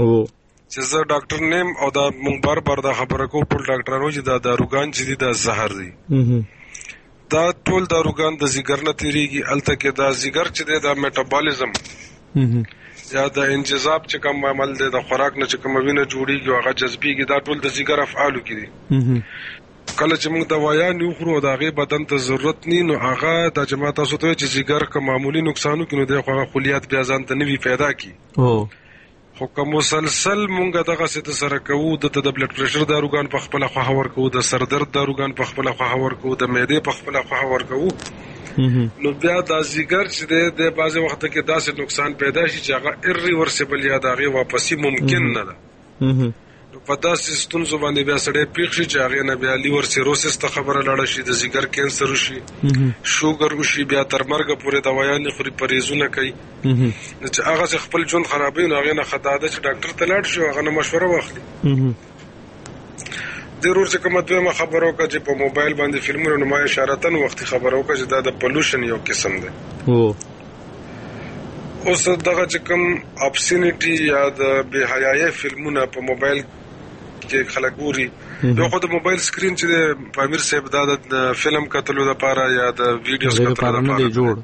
چې زه ډاکټر نیم او دا مونږ بار بار دا خبره کوو ټول ډاکټرانو چې دا داروګان چې دي دا زهر دي. دا ټول داروګان د ځیګر نه تېرېږي. هلته کې دا ځیګر چې دی دا میټابالیزم یا د انجذاب چې کوم عمل دی د خوراک نه چې کومه وینه جوړېږي او هغه جذبېږي، دا ټول د ځیګر افعالو کې دي. کله چې موږ دوايان وخورو او د هغې بدن ته ضرورت نی نو هغه دا چې ما تاسو ته وایي چې ځیګر که معمولي نقصان وکړي نو دی خو هغه خلیات بیا ځان ته نوي پیدا کړي. خو که مسلسل مونږ دغسې د سره کوو، دته د بلډ پریشر داروګان په خپله خوښه ورکوو، د سردرد داروګان په خپله خوښه ورکوو، د معدې په خپله خوښه ورکوو، نو بیا دا ځیګر چې دی د بعضې وخته کې داسې نقصان پیدا شي چې هغه ایرریورسیبل یا د هغې واپسي ممکن نه ده. نو په داسې ستونزو باندې بیا سړی پیښ شي چې هغې نه بیا لیور سیروسس ته خبره لاړه شي، د ځیګر کینسر وشي، شوګر وشي، بیا تر مرګه پورې دوايانې خوري، پرهیزونه کوي. نو چې هغسې خپل ژوند خرابوي نو هغې نه ښه دا ده چې ډاکټر ته لاړ شي او هغه نه مشوره واخلي. ډېر ور چې کومه دویمه خبره وکړه چې په موبایل باندې فلمونه، نو ما اشارتن وختي خبره وکړه چې دا د پلوشن یو قسم دی. اوس دغه چې کوم اپسینټي یا د بې حیایۍ فلمونه په موبایل کې خلک ګوري، یو خو د موبایل سکرین چې دی په امیر صاحب دا د فلم کتلو دپاره یا د ویډیوز کتلو دپاره جوړ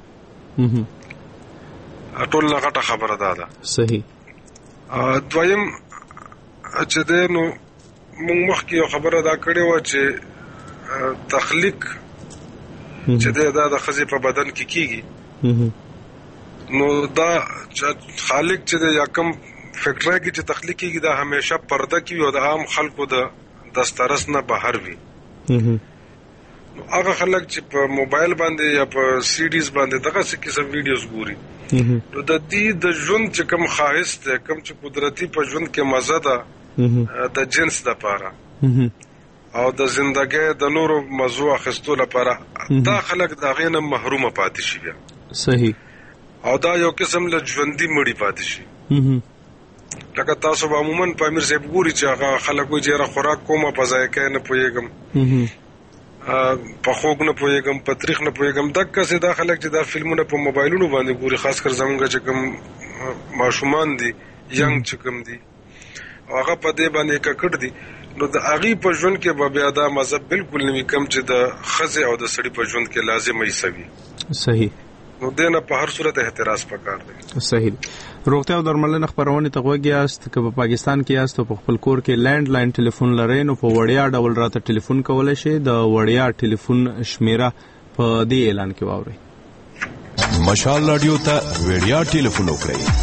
ټول نه غټه خبره دا ده. صحیح. دویم چې دی نو مونږ مخکې یو خبره دا کړې وه چې تخلیق چې دی دا د ښځې په بدن کې کېږي، نو دا خالق چې دی یا کوم فیکټری کې چې تخلیق کېږي دا همیشه پرده کې وي او د عام خلکو د دسترس نه بهر وي. نو هغه خلک چې په موبایل باندې یا په سیډیز باندې دغسې قسم ویډیوز ګوري، نو د دې د ژوند چې کوم خواهش دی، کوم چې قدرتي په ژوند کې مزه ده د جنس دپاره او د زندګۍ د نورو مزو اخیستو لپاره، دا خلک د هغې نه محرومه پاتې شي بیا. صحیح. او دا یو قسم له ژوندي مړي پاتې شي. لکه تاسو به عموما په امیر صاحب ګوري چې هغه خلک وایي چې یاره خوراک کومه په ذایقه نه پوهېږم، په خوږ نه پوهېږم، په تریخ نه پوهېږم. دقسې دا خلک چې دا فلمونه په موبایلونو باندې ګوري، خاص کر زمونږ چې کوم ماشومان دي ینګ چې کوم دي هغه په دې باندې ککړ دي، نو د هغې په ژوند کې به بیا دا مذهب بالکل نه وي کوم چې د ښځې او د سړي په ژوند کې لازم حصه وي. صحیح. نو دې نه په هر صورت احتراز پکار دی. صحیح. روغتیا او درملنه خپرونې ته غوږ یاست. که په پاکستان کې یاست او په خپل کور کې لینډ لاین ټلیفون لرئ نو په وړیا ډول راته ټلیفون کولی شئ. د وړیا ټلیفون شمیره په دې اعلان کې واورئ. مشال رادیو ته وړیا ټلیفون وکړئ.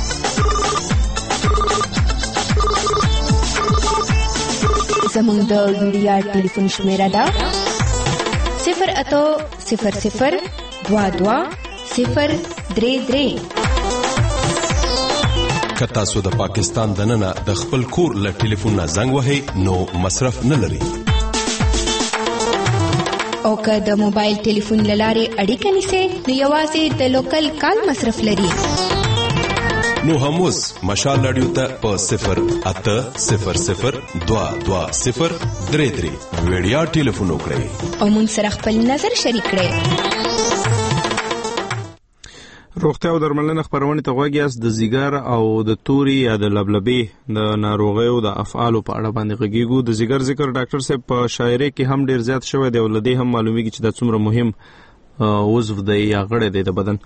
زموږ د وړیا ټلیفون شمیره ده 08000 22 033. که تاسو د پاکستان دننه د خپل کور له ټلیفون نه زنګ وهئ نو مصرف نه لري. او که د موبایل ټلیفون له لارې اړیکه نیسئ نو یوازې د لوکل کال مصرف لري. نو هم اوس مشال رادیو ته په 08000220333 ویډیا ټلیفون وکړئ او مون سره خپل نظر شریک کړئ. روغتیا او درملنه خبرونه ته غوږی اس د زیګر او د توري یا د لبلبي د ناروغیو د افعال په اړه باندې غږیږو. د زیګر ذکر ډاکټر صاحب په شاعرۍ کې هم ډیر زیات شوی دی او لدې هم معلومیږي چې دا څومره مهم عضو دی یا غړی دی د بدن.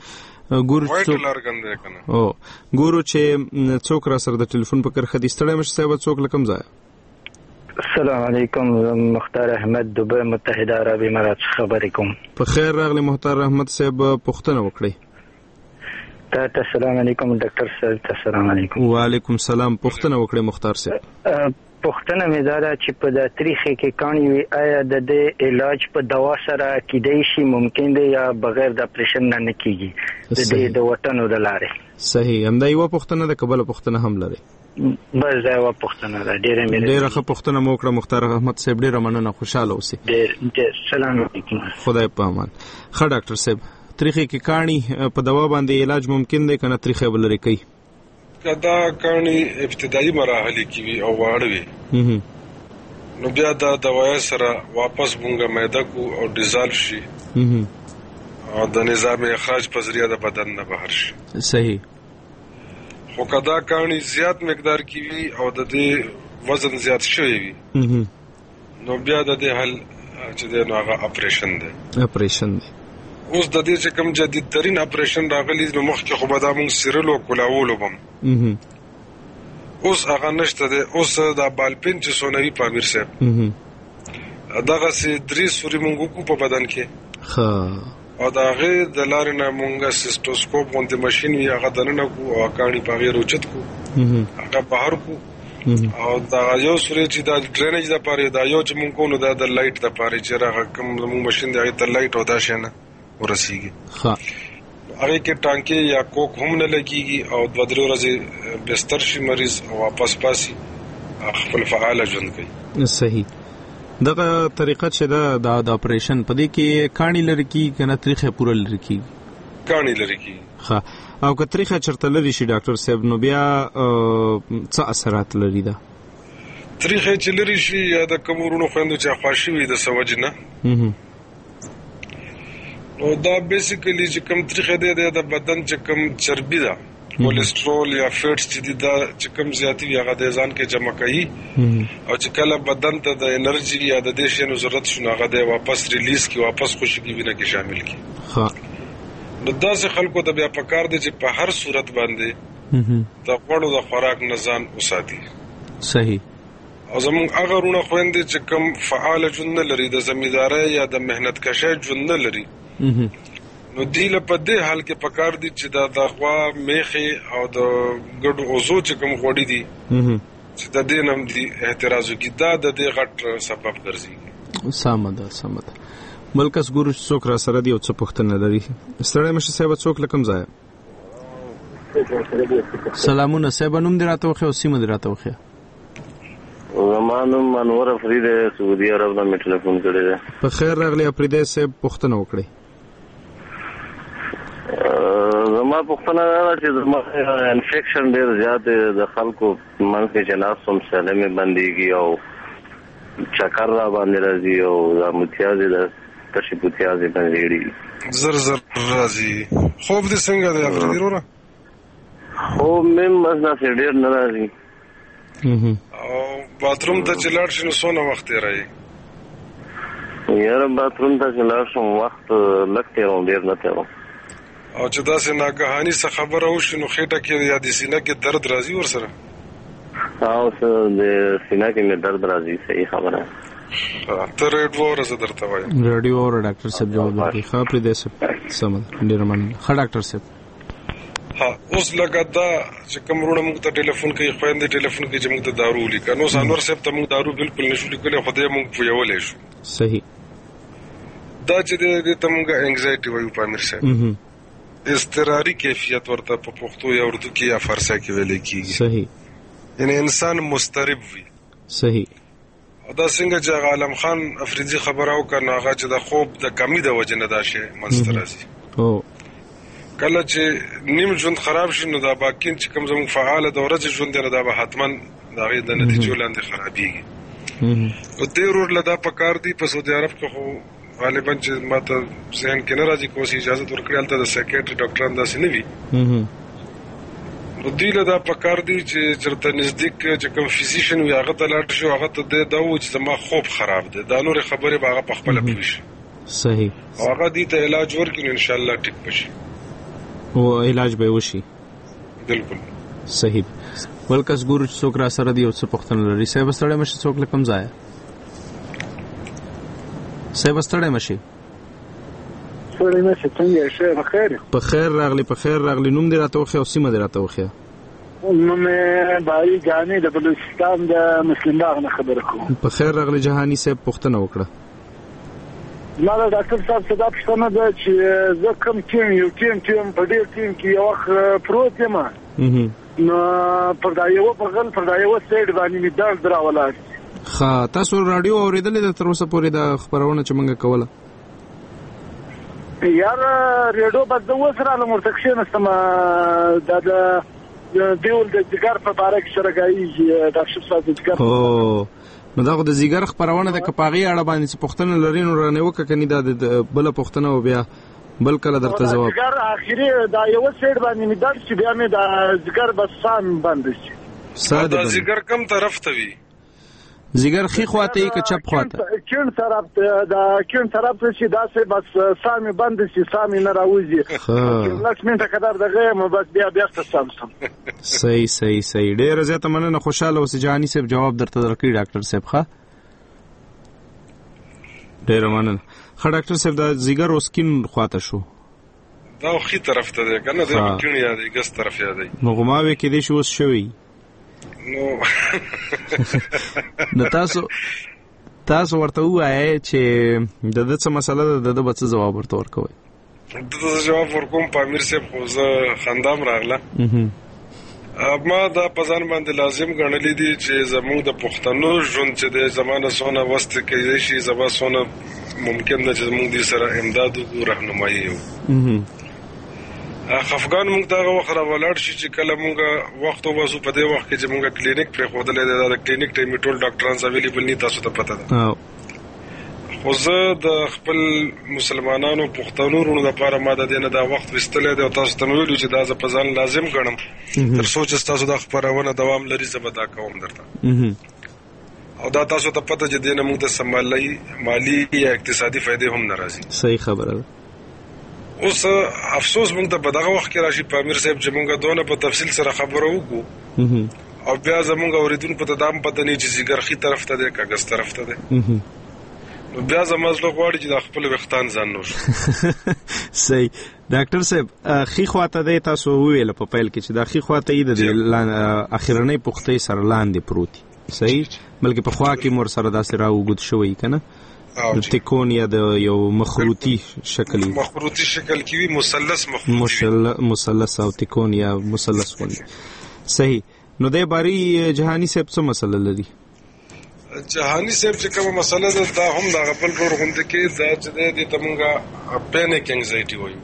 ګورو چې څوک را سره د ټلیفون په کرخه دي. ستړی مشه صاحب څوک لکم ځای. السلام علیکم، مختار احمد دوبه متحده عربی امارات خبرې کوم. په خیر راغلی مختار احمد صاحب، پوښتنه وکړئ. السلام علیکم ډاکټر صاحب. السلام علیکم. وعلیکم السلام. پوښتنه وکړئ مختار صاحب. پوښتنه مې دا ده چې په د تاریخي کې کانی وي، آیا د دې علاج په دوا سره کېدای شي ممکن دی یا بغیر د اپریشن نه کیږي د دې د وټنو د لارې؟ صحیح، همدا یو پوښتنه ده. قبل پوښتنه هم لري؟ بس دا یو پوښتنه ده. ډیره ښه پوښتنه مو وکړه مختار احمد صاحب، ډیره مننه، خوشاله اوسئ. سلام علیکم. خدای په امان. ښه ډاکټر صاحب، تاریخي کې کانی په دوا باندې علاج ممکن دی کنه تاریخي بلری کوي؟ کدا کانی ابتدایي مراحل کې وي او واړه وي نو بیا دا دوايي سره واپس مونږه معده کو او ډیزالف شي او د نظام اخراج په ذریعہ د بدن نه بهر شي. صحیح. خو کدا کانی زیات مقدار کې وي او د دې وزن زیات شوی وي نو بیا د دې حل چې د هغه اپریشن دی. اوس د دې چې کوم جدید ترين اپریشن راغلی نو مخکې خو به دا مونږ سیرلو کولاولو بم اوس هغه نشته دی. اوس دا بالپین چې سونوي پامیر صاحب دغه سي 3 سوري مونږ کو په بدن کې او دا غي د لارې نه مونږه سیستوسکوپ غونډه ماشين یې هغه دننه کو او کاڼي په غیر اوچت کو هغه بهر کو او دا یو سوري چې دا ډرینیج د پاره دا یو چې مونږ کو نو دا د لایټ د پاره چې هغه کوم مونږ ماشين دی د لایټ او دا شنه ورسیږي. هغه کې ټانکي یا کوک هم نه لګيږي او 2-3 ورځې بستر شي مریض او واپس پاسي خپل فعال ژوند کوي. صحیح. دغه طریقه چې دا د اپریشن په دې کې کانی لري کی کنه تاریخه پوره لري کی؟ کانی لري کی. ها او که تاریخه چرته لري شي ډاکټر صاحب نو بیا څه اثرات لري دا؟ تاریخه چې لري شي یا د کومورونو خويندو چې خواشي وي د سوجنه نو دا بیسیکلی چې کوم تاریخ دی د بدن چې کوم چربي ده کولیسټرول یا فیټس چې دا چې کوم زیاتی هغه د ځان کې جمع کوي او چې کله بدن ته د انرژي یا د دې شنو ضرورت شونه هغه د واپس ریلیز کی واپس خوشګي وینه کې شامل کی. نو دا څه خلکو ته بیا پکار دي چې په هر صورت باندې د غوړو د خوراک نظام وساتي. صحیح. او زمون هغه رونه خويندې چې کوم فعال ژوند لري د زمیندارۍ یا د مهنت کشۍ ژوند لري نو دی له په دې حال کې پکار دي چې دا د غوا میخي او د ګډو اوزو چې کوم غوړي دي چې د دې نم دي اعتراض کی دا د دې غټ سبب ګرځي. سمه ده. ملکس ګورو څوک را سره دی او څه پوښتنه لري. ستړی مشه صاحب څوک لکم ځای. سلامونه صاحب، نوم دې راته وخه او سیمه دې راته وخه. زمانم منور فرید سعودي عرب نه ټلیفون کړی دی. په خیر راغلی افریدی صاحب، پوښتنه وکړئ. زما پوښتنه دا چې زما انفیکشن ډیر زیات د خلکو منځ کې چې ناسم سلمې بنديږي او چکر را باندې راځي او د متیازي د تشي پوتیازي باندې زر راځي. خوب دې څنګه دی افریدی وروره؟ خوب مې مزه ډیر نه راځي او باتروم ته چې لاړ شې نو څونه وخت یې راځي؟ یاره باتروم ته چې لاړ شم وخت لږ تېروم، ډېر نه تېروم. او چې داسې ناګهاني څه خبره وشي نو خېټه کې یا د سینه کې درد راځي ورسره؟ او د سینه کې مې درد راځي. صحیح خبره. ته ریډیو ورځ درته وایم. ریډیو اور ډاکټر صاحب جواب ورکړي. ښه پرې دې سم ډېر مننه. ښه ډاکټر صاحب. ها اوس لګا دا چې کوم روړه موږ ته ټلیفون کوي خويندې ټلیفون کوي چې موږ ته دارو لیکه نو انور صاحب ته موږ دارو بالکل نشو لیکلای، خدای موږ پویولې شو. صحیح. دا چې دې ته موږ انګزایټي وایو پامیر صاحب، اضطراري کیفیت ورته په پښتو یا اردو کې یا فارسی کې ویل کېږي. صحیح. یعنی انسان مضطرب وي. صحیح. دا څنګه چې عالم خان افریدي خبره وکړه هغه چې د خوب د کمی د وجه نه دا شي منځ ته راځي. کله چې نیم ژوند خراب شي نو دا باقی چې کوم زموږ فعاله د ورځې ژوند دی دا به حتما د هغې د نتیجو لاندې خرابېږي. او دې ورور له دا پکار دی په سعودي عرب کې خو غالبا چې ما ته ذهن کې نه راځي که اوس اجازت ورکړي هلته د سایکیټري ډاکټران داسې نه وي. نو دوی له دا پکار دی چې چېرته نزدیک چې کوم فزیشن وي هغه ته لاړ شي او هغه ته دا ووایي چې زما خوب خراب دی دا نورې خبرې به هغه پخپله پوه شي. صحیح. او هغه دې ته علاج ورکړي نو انشاءالله ټیک به شي او علاج به وشي. بالکل صحیح. بل کس ګورو چې څوک را سره دی او څه پوښتنه لري. صاحب ستړی مشي څوک له کوم ځایه؟ صاحب ستړی مشي. ستړی مشي څنګه یې؟ ښه بخیر. په خیر راغلی په خیر راغلی. نوم دې راته وښیه او سیمه دې راته وښیه. نوم یې بهاري جهاني د بلوچستان د مسلم باغ نه خبره کوم. په خیر راغلی جهاني صاحب. پوښتنه وکړه. ما د ډاکټر صاحب څه دا پوښتنه ده چې زه کوم ټیم یو ټیم په ډېر ټیم کې یو وخت پروت یم نو پر دا یو بغل پر دا یو سایډ باندې مې درد راولاړ. ښه تاسو راډیو اورېدلې ده تر اوسه پورې دا خپرونه چې موږ کوله؟ یار ریډیو به زه اوس رالم ورته کښېنستم دا د دیول د ځیګر په باره کې سره ګایېږي ډاکټر صاحب د ځیګر. نو دا خو د ځیګر خپرونه ده که په هغې اړه باندې چې پوښتنه لري نو رانې وکړه که نه دا د بله پوښتنه او بیا بل کله درته جواب. ځیګر آخري دا یوه سایډ باندې مې درد شي بیا مې دا ځیګر بس ساه مې بنده شي. دا ځیګر کوم طرف ته وي؟ ځیګر ښي خواته یې که چپ خواته؟ کیڼ طرف ته دا کیڼ طرف ته شي داسې بس ساه مې بنده شي ساه مې نه راوځي. لس منټه قدر دغه یم بس بیا بیرته سم شم. صحیح صحیح صحیح. ډېره زیاته مننه. خوشحاله اوسې جهاني صاحب. جواب درته درکړي ډاکټر صاحب. ښه ډېره مننه. ښه ډاکټر صاحب دا ځیګر اوس کیڼ خواته شو؟ دا ښي طرف ته دی که نه دی کیڼ یادوي ګس طرف یادوي. نو غوماوې کېدای شي اوس شوی نو تاسو ورته ووایئ چې د ده څه مسله ده د ده به څه ځواب ورته ورکوئ؟ د ده جواب ورکوم په امیر صاحب خو زه خندام راغله. ما دا په ځان باندې لازم ګڼلی دي چې زموږ د پښتنو ژوند چې دی زما نه څونه وست کېدای شي زما څونه ممکن ده چې زموږ دې سره امداد وکړو رهنمایي وکړو. خفګان موږ د هغه وخت راولاړ شي چې کله موږ وخت وباسو په دې وخت کې چې موږ کلینیک پرېښودلی دی دا د کلینیک ټایم ټول ډاکټران اویلیبل نه تاسو ته پته ده. خو زه د خپل مسلمانانو پښتنو وروڼو دپاره ما د دې نه دا وخت ویستلی دی او تاسو ته مې ویلي چې دا زه په ځان لازم ګڼم تر څو چې ستاسو دا خپرونه دوام لري زه به دا کوم درته. او دا تاسو ته پته چې دې نه موږ ته څه مالي یا اقتصادي فایدې هم نه راځي. صحیح خبره ده. اوس افسوس موږ ته په دغه وخت کې راشي په امیر صاحب چې موږ دونه په تفصیل سره خبره وکړو او بیا زموږ اورېدونکو ته دا هم پته نه چې ځیګر ښي طرف ته دی که ګس طرف ته دی. نو بیا زما زړه غواړي چې دا خپل ویښتان ځان نوش. صحیح. ډاکټر صاحب ښي خواته دی تاسو وویله په پیل کې چې دا ښي خواته یې د اخرنۍ پختۍ سره لاندې پروت دي. صحیح. بلکې په خوا کې مور سره داسې راوګد شوی که نه د تکون یا د یو مخروطي شکل مخروطي شکل کې وي مثلث مثلث او تکون یا مثلث غوندې. صحیح. نو دی باري جهاني صاحب څه مسله لري؟ جهاني صاحب چې کومه مسله ده دا هم د هغه بل ورور غوندې کې دا چې دی دې ته مونږ پینیک انگزایټي وایو.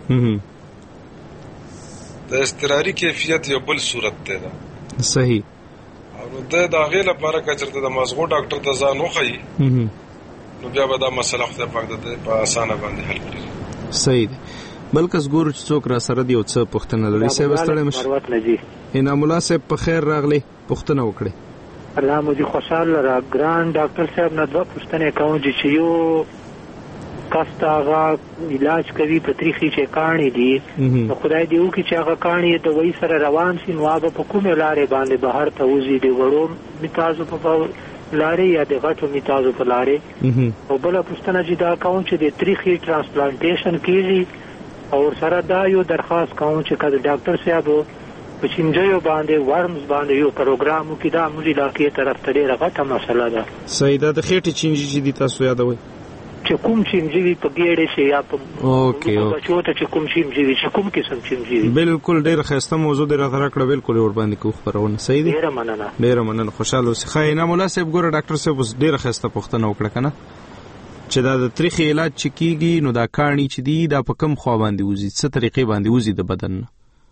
د اضطراري کیفیت یو بل صورت دی دا. صحیح. او د هغې لپاره که چېرته د مازغو ډاکټر ته ځان وښیي نو بیا به دا مسله خدای پاک د په اسانه باندې حل کړي. صحیح دی. بل کس ګورو چې څوک را سره دی او څه پوښتنه لري. صاحب ستړی مشه. انعام الله صاحب په خیر راغلی. پوښتنه وکړئ. الله مو دې خوشحاله را. ګران ډاکټر صاحب نه دوه پوښتنې کوم چې یو کس ته هغه علاج کوي په تریخي چې کاڼي دي نو خدای دې وکړي چې هغه کاڼي د دوایي سره روان شي نو هغه په کومې لارې باندې بهر ته وځي د وړو میتازو په لارې یا د غټو میتازو په لارې. او بله پوښتنه چې دا کوم چې د تریخي ټرانسپلانټیشن کېږي او ورسره دا یو درخواست کوم چې که د ډاکټر صاحب په چینجیو باندې ورمز باندې یو پروګرام وکړي دا موږ علاقې طرف ته ډېره غټه مسله ده. صحیح. دا د خېټې چینجي چې دي تاسو یادوئ چې کوم چینجي وي په ګېډې شي یا په بچو ته چې کوم چینجي وي چې کوم قسم چینجي وي. بالکل ډېره ښایسته موضوع دې راته راکړه. بالکل ورباندې کوو خپرونه. صحیح دی. ډېره مننه. ډېره مننه. خوشحاله اوسئ. ښه انعام الله صاحب ګوره ډاکټر صاحب اوس ډېره ښایسته پوښتنه وکړه که نه چې دا د تریخي علاج چې کیږي نو دا کاڼي چې دي دا په کوم خوا باندې وځي، څه طریقې باندې وځي د بدن نه؟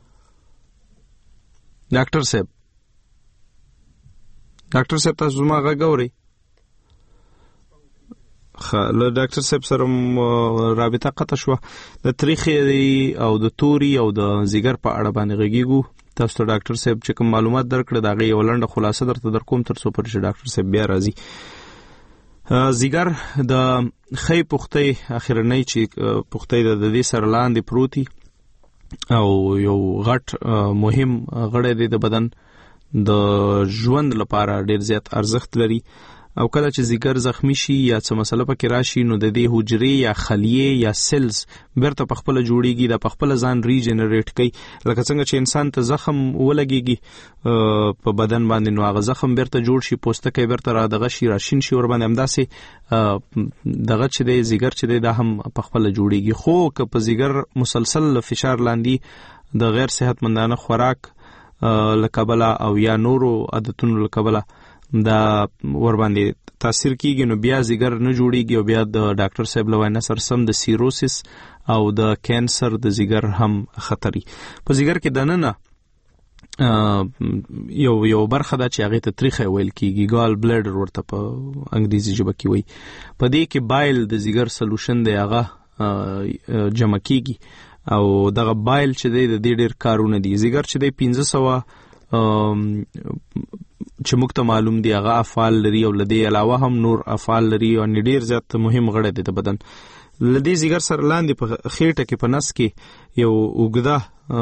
ډاکټر صاحب تاسو ما غږ اورئ؟ له ډاکټر صاحب سره رابطه قطع شوه. د تریخي او د توري او د ځیګر په اړه باندې غږیږو. تاسو ته ډاکټر صاحب چې کوم معلومات درکړه د هغې یوه لنډه خلاصه درته درکوم تر څو پورې چې ډاکټر صاحب بیا راځي. ځیګر د ښۍ پوښتۍ اخرنۍ چې پوښتۍ د دې سره لاندې پروتي او یو غټ مهم غړی دی د بدن د ژوند لپاره ډیر زیات ارزښت لري. او کله چې ځیګر زخمی شي یا څه مسله پکې راشي نو د دې حجرې یا خلیې یا سیلز بیرته په خپله جوړیږي، دا په خپله ځان ریجنریټ کوي. لکه څنګه چې انسان ته زخم ولګیږي په بدن باندې نو هغه زخم بیرته جوړ شي، پوستکی بیرته را دغه شي، راشین شي ورباندې، همداسې دغه چې دی ځیګر چې دی دا هم په خپله جوړیږي. خو که په ځیګر مسلسل فشار لاندې د غیر صحتمندانه خوراک له کبله او یا نورو عادتونو له کبله دا ور باندې تاثیر کیږي نو بیا ځیګر نه جوړیږي او بیا د ډاکټر صاحب له وینا سره سم د سیروسس او د کینسر د ځیګر هم خطري. په ځیګر کې دننه یو برخه ده چې هغې ته تریخی ویل کیږي، ګال بلیډر ورته په انګریزي ژبه کې وایي. په دې کې بایل د ځیګر سلوشن دی هغه جمع کیږي او دغه بایل چې دی د دې ډېر کارونه دي. ځیګر چې دی 1500 چې موږ ته معلوم دی هغه افعال لري او له دې علاوه هم نور افعال لري او ډېر زیات مهم غړی دی د بدن. له دې ځیګر سره لاندې په خېټه کې په نس کې یو اوږده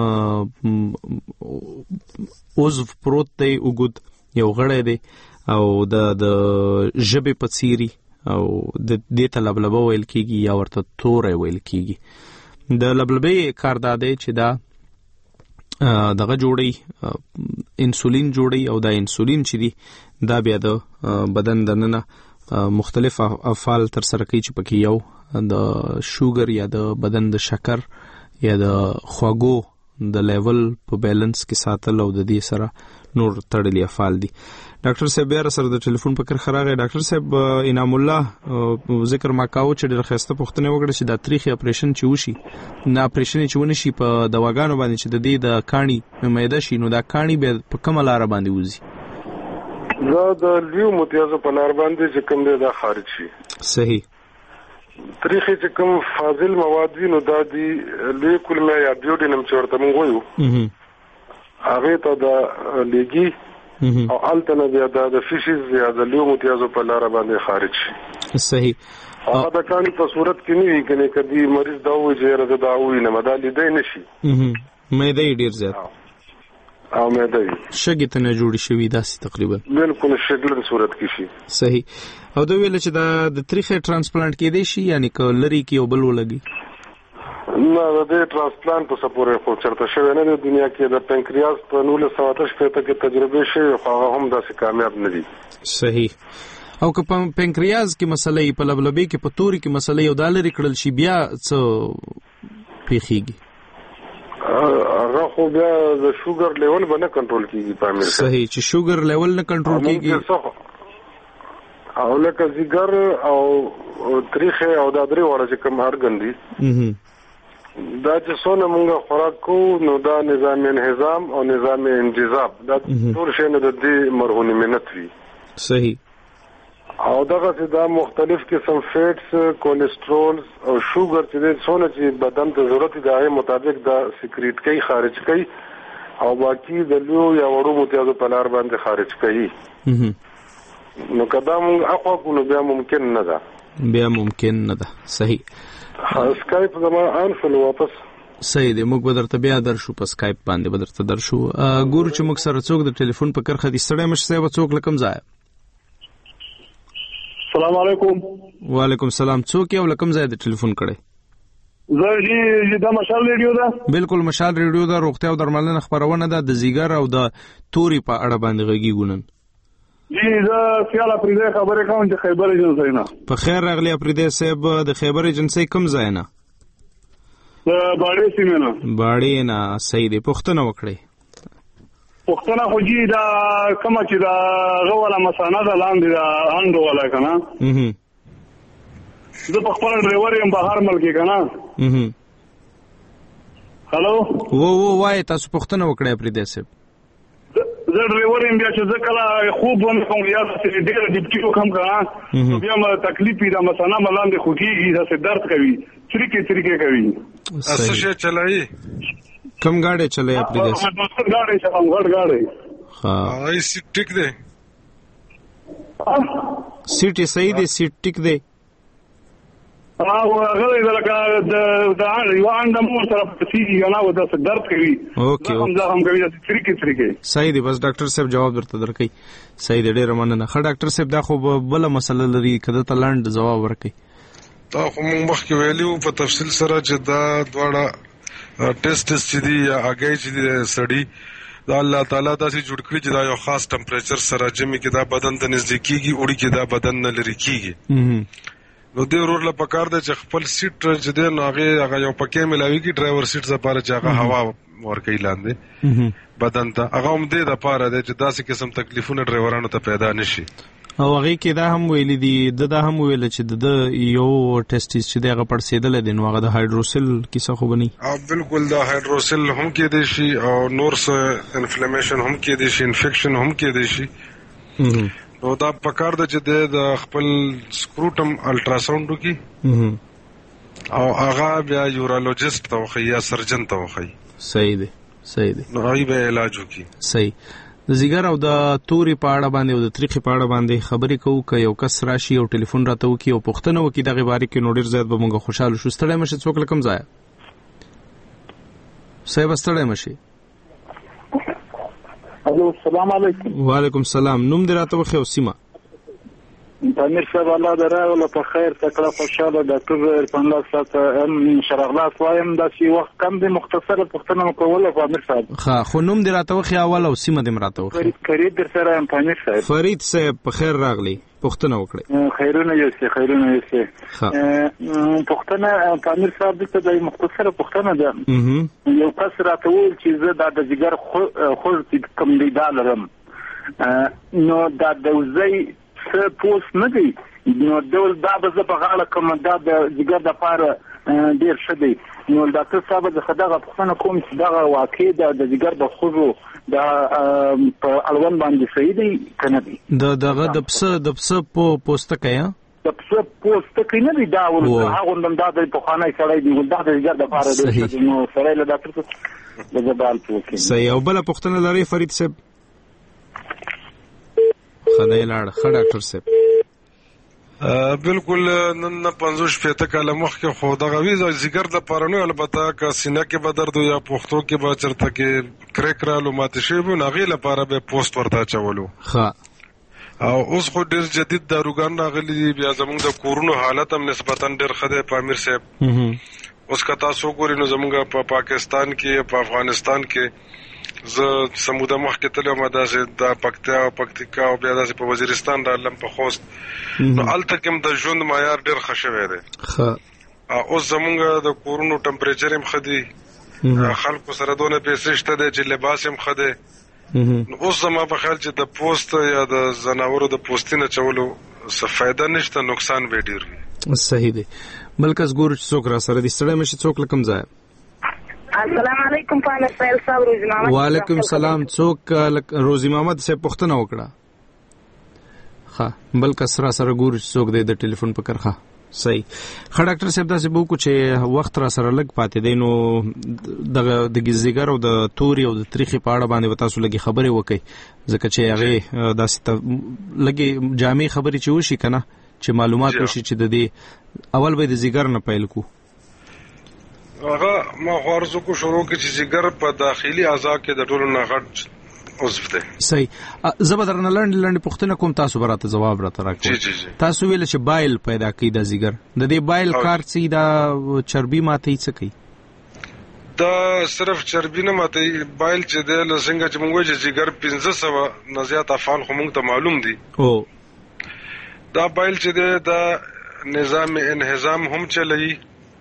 عضو پروت دی، اوږد یو غړی دی او د ژبې په څیري او دې ته لبلبه ویل کیږي یا ورته توری ویل کیږي. د لبلبې کار دا دی چې دا دغه جوړی انسولین جوړی او دا انسولین چې دی دا بیا د بدن دننه مختلف افعال تر سره کوي چې پکې یو د شوګر یا د بدن د شکر یا د خواږو د لیول په بیلنس کې ساتل او د دې سره نور تړلي افعال دي. ډاکټر صاحب بیا سره د ټلیفون په کرخه راغی. ډاکټر صاحب انعام الله ذکر ما کاوه چې ډېر ښایسته پوښتنه وکړه چې دا تریخي اپریشن چې وشي نه اپریشن چې ونه شي په دواګانو باندې چې د دې د کاڼي میده شي نو دا کاڼي بیا په کومه لاره باندې وځي؟ دا د لیو متیازو په لار باندې چې کوم دی دا خارج شي. صحیح. تریخي چې کوم فاضل مواد وي نو دا دی لیکولمه یا بیوډینم چې ورته موږ وایو هغې ته دا لیږي او التنه بیا د فیشز یا د لیو متیازو په لار باندې خارج شي. صحیح. هغه د کاڼي په صورت کې نه وي کنه کدي مریض دا وایي چې راځه دا وایي نه مدا لیدای نشي. مېده ډیر زیات او مېده شګې ته نه جوړی شوی داسې تقریبا بالکل شګلن صورت کې شي. صحیح. او دا ویل چې د تریخي ټرانسپلانت کېدی شي یعنی که لري کې یو بل ولګي؟ نه د دې ټرانسپلانت په سپورې خو چرته شوی نه د دنیا کې د پنکریاس په 1968 کې تجربه شوی خو هغه هم داسې کامیاب نه دي. صحیح. او که په پنکریاس کې مسلې په لبلبې کې په توري کې مسلې یو دالري کړل شي بیا څه پیخیږي؟ هغه خو بیا د شوګر لیول باندې کنټرول کیږي په امریکا. صحیح. چې شوګر لیول نه کنټرول کیږي او لکه ځیګر او تریخه او دا درې وړه چې کوم ارګن دي دا چې څونه موږ خوراک کوو نو دا نظام انهضام او نظام انجذاب دا ټول شی نه د دې مرهونی منت وي. صحیح. او دغه چې دا مختلف قسم فیټس کولیسټرول او شوګر چې څونه چې بدن ته ضرورت دی هغه مطابق دا سیکریټ کوي خارج کوي او باقی د لیو یا وړو متیازو په لار باندې خارج کوي. نو کدا موږ اخوا کو نو بیا ممکن نه ده. صحیح. سکایپ زما انفل واپس صحیح دی. موږ به درته بیا درشو په سکایپ باندې به درته درشو. ګورو چې موږ سره څوک د ټلیفون په کرخه دي. ستړی مشه صاحب څوک لکم ځای؟ السلام علیکم. وعلیکم السلام. څوک یو لکم ځای د ټلیفون کړي؟ زه دا مشال ریډیو ده. بالکل مشال ریډیو ده. روغتیا او درملنه خبرونه ده د ځیګر او د توري په اړه باندې غږیږو نن. زه خیال افریدی خبرې کوم چې خیبر ایجنسی نه. په خیر راغلی افریدی صاحب. د خیبر ایجنسی کوم ځای نه؟ د باړې سیمه نه. باړې نه. صحیح دی. پوښتنه وکړئ. پوښتنه خو جی دا کومه چې دا غوړه مسانه ده لاندې دا انډو ولا کنه زه په خپل ډرایور یم بهر ملک کې کنه. هالو وو وای تاسو پوښتنه وکړئ پرې دې سه. زه ډرایور یم بیا چې زه کله خوب هم کوم یا چې ډېر ډیپټي کوم کنه نو بیا ما تکلیف دا مثلا ملاندې خوږي دا څه درد کوي چریکه کوي. اسه شي چلای کم گاڑی چلای پرې دې سه. گاڑی چلام غړ گاڑی. ها ای سیټ ټیک دی. سیټ صحیح دی سیټ ټیک دی. هغه لکه د یو انده مور سره پسیږي نه و دا څه درد کوي. اوکې هم کوي دا چریکه. صحیح دی بس ډاکټر صاحب جواب درته درکې. صحیح دی ډېر مننه. ښه ډاکټر صاحب دا خو بل مسله لري کده ته لاند جواب ورکړي. دا خو موږ مخکې ویلو په تفصیل سره چې دا دواړه ټیسټ چې دي یا اگې چې دي سړی دا الله تعالی داسې جوړ کړی چې دا یو خاص ټمپریچر سره جمع کې دا بدن ته نږدې کیږي وړي کې دا بدن نه لري کیږي. نو دې ورور له پکار دی چې خپل سیټ چې دی نو هغه یو پکې ملاوي کی ډرایور سیټ لپاره چې هغه هوا ورکوي لاندې بدن ته هغه هم دې لپاره دی چې داسې قسم تکلیفونه ډرایورانو ته پیدا نشي. او هغه کې دا هم ویل دي دا هم ویل چې د یو ټیسټ چې دغه پړسېدل دي نو هغه د هایدروسل کیسه خو بني. او بالکل د هایدروسل هم کې دي شي او نور څه انفلیمیشن هم کې دي شي انفیکشن هم کې دي شي. نو دا پکار د چې د خپل سکروټم الټراساوند وکي او هغه بیا یورولوجست ته وخی یا سرجن ته وخی. صحیح دی نو هغه به علاج وکي. صحیح. د زیګر او د توري په اړه باندې او د تاریخي په اړه باندې خبرې کوو که یو کس راشي او ټلیفون راته وکي او پوښتنه وکي دغه باره کې نو ډېر زیات به موږ خوشاله شو. ستړی مشه څوک لکم ځای صاحب ستړی مشه. الو السلام علیکم. وعلیکم السلام. نوم دې راته وخی او سیمه. امیر صاحب الله دراغله په خیر تکړه خوشاله ډاکټر عرفان الله صاحب شرغلاس وایم دا چې وخت کم دی مختصره پوښتنه کوله په امیر صاحب. ښه خو نوم دې راته وخی اول او سیمه دې راته وخی. فرید در سره ام امیر صاحب. فرید صاحب په خیر راغلی پوښتنه وکړئ. خیرونه یوسه. پوښتنه امیر صاحب دې ته مختصره پوښتنه ده. یو کس راته وویل چې زه د جګر خو کم دی دالرم نو دا د وزي څه پوس نه دی نو ډول دا به زه په غاړه کوم دا د جګر د پاره ډیر ښه دی. نو ډاکټر صاحب د خدغه پوښتنه کوم چې دا واقع د جګر د خوځو د په اړوند باندې صحیح دی کنه دی. دغه د پس په پوسټکه یا د پس پوسټکه نه دی دا هغه نن دا د پخوانی سړی دی دا د جګر د پاره دی نو سړی له ډاکټر د زبال پوکي. صحیح. او بل پوښتنه لري فرید صاحب. خدای لاړ ښه ډاکټر صاحب. بالکل نن 50 کاله مخکې خو دغه ویزه زیګر د پرانو البته که سینه کې به درد یا پښتو کې به چرته کې کریک رالو ماته شي به نغې لپاره به پوسټ ورته چولو. ښه. او اوس خو ډېر جدید داروګان راغلي دي بیا زموږ د کورونو حالت هم نسبتا ډېر ښه دی په امیر صاحب. اوس که تاسو ګورئ نو زموږ په پاکستان کې په افغانستان کې زه سموده مخکې تللی وم داسې د پکتیکا او بیا داسې په وزیرستان رالم په خوست نو هلته کې هم د ژوند معیار ډېر ښه شوی دی. اوس زموږ د کورونو ټمپریچر هم ښه دی خلکو سره دونه پیسې شته دی چې لباس هم ښه دی. اوس زما په خیال چې د پوست یا د ځناورو د پوستي نه چولو څه فایده نشته نقصان به ډېر وي. صحیح دی. بلکې ګورو چې څوک را سره دي ستړی مشي څوک لکم ځای. السلام علیکم پانس فیل صاحب روزی محمد. وعلیکم السلام. څوک روزی محمد صاحب پوښتنه وکړه. ښه بلکې سره ګورو چې څوک دی د ټلیفون په کرخه. صحیح. ښه ډاکټر صاحب داسې به وکړو چې وخت را سره لږ پاتې دی نو د ګیزیګر او د توري او د تریخي په اړه باندې تاسو لږې خبرې وکړئ ځکه چې هغې داسې لږې جامع خبرې چې وشي که نه چې معلومات وشي چې د دې اول به د زیګر نه پیل کړو. هغه ما غوړزو کو شروع کې چې جګر په داخلي اعضاء کې د ټولو نه غټ عضو دی. صحیح. زه به درنه لاندې پوښتنه کوم تاسو به راته جواب راته راکړئ. تاسو ویل چې بایل پیدا کوي د جګر د دې بایل کار څه دا چربي ماتي څه کوي؟ دا صرف چربي نه ماتي بایل چې د لسنګ چې موږ چې جګر 1500 نه زیات افعال خو موږ ته معلوم دي. دا بایل چې د نظام انهضام هم چلوي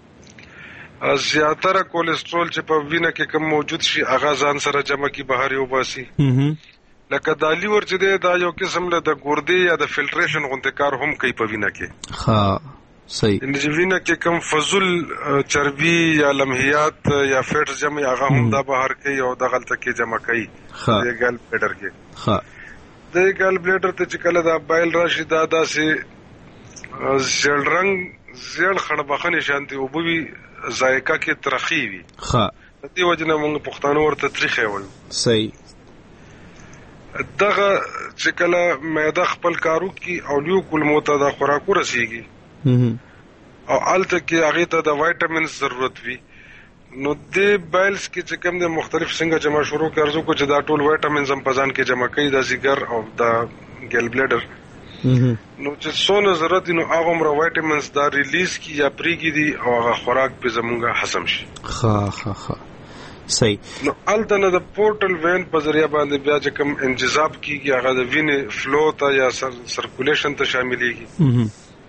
زیاتره کولیسټرول چې په وینه کې کم موجود شي هغه ځان سره جمع کی بهر یو باسي. لکه د لیور چې دا یو قسم له د ګردې یا د فلټریشن غونډه کار هم کوي په وینه کې. ها صحیح. چې وینه کې کم فضل چربي یا لمحیات یا فیټس جمع هغه هم دا بهر کوي او د غلطه کې جمع کوي د ګل بلیډر کې. د ګل بلیډر ته چې کله دا بایل راشي دا داسې ژیړ رنګ زیړ خړبخنې شانتي اوبه وي، ذایقه کې ترخی وي. د دې وجه نه موږ پښتانه ورته تریخی وایو. صحیح. دغه چې کله معده خپل کارو کې او لیو کولمو ته د خوراکو رسیږي او هلته کې هغې ته د وایټامینز ضرورت وي، نو دې بایلز کې چې کوم د مختلف څنګه جمع شروع کې ارزو کو چې دا ټول وایټامینز هم په ځان کې جمع کوي، د ځیګر او د ګل بلیډر. نو چې څونه ضرورت دي نو هغه عمره وایټامینز دا ریلیز کی یا پریږي دي او هغه خوراک په زمونږه هضم شي. صحیح. نو هلته نه د پورټل وین په ذریعہ باندې بیا چې کوم انجذاب کیږي هغه د وینې فلو ته یا سرکولیشن ته شاملېږي.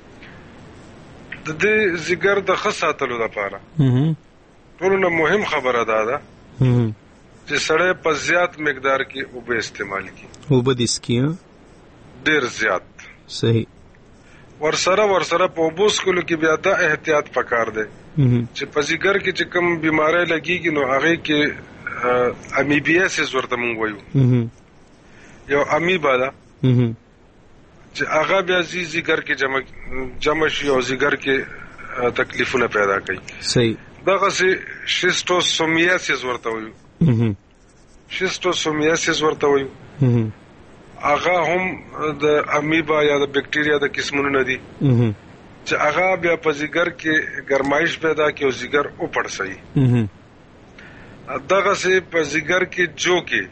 د دې ځیګر د ښه ساتلو لپاره ټولو نه مهم خبره دا ده چې سړی په زیات مقدار کې اوبه استعمال کړي. اوبه دې څښي ډېر زیات. صحیح. ورسره په اوبو څښلو کې بیا دا احتیاط پکار دی چې په ځیګر کې چې کوم بیماری لګېږي نو هغې کې امیبیاسس ورته موږ وایو، یو امیبا ده چې هغه بیا ځیګر کې جمع شي او ځیګر کې تکلیفونه پیدا کوي. صحیح. دغسې شیسټوسومیاسس ورته وایو. شیسټوسومیاسس ورته وایو، هغه هم د امیبا یا د بکټیریا د قسمونو نه دي چې هغه بیا په ځیګر کې ګرمایش پیدا کوي او ځیګر وپړسوي. دغسې په ځیګر کې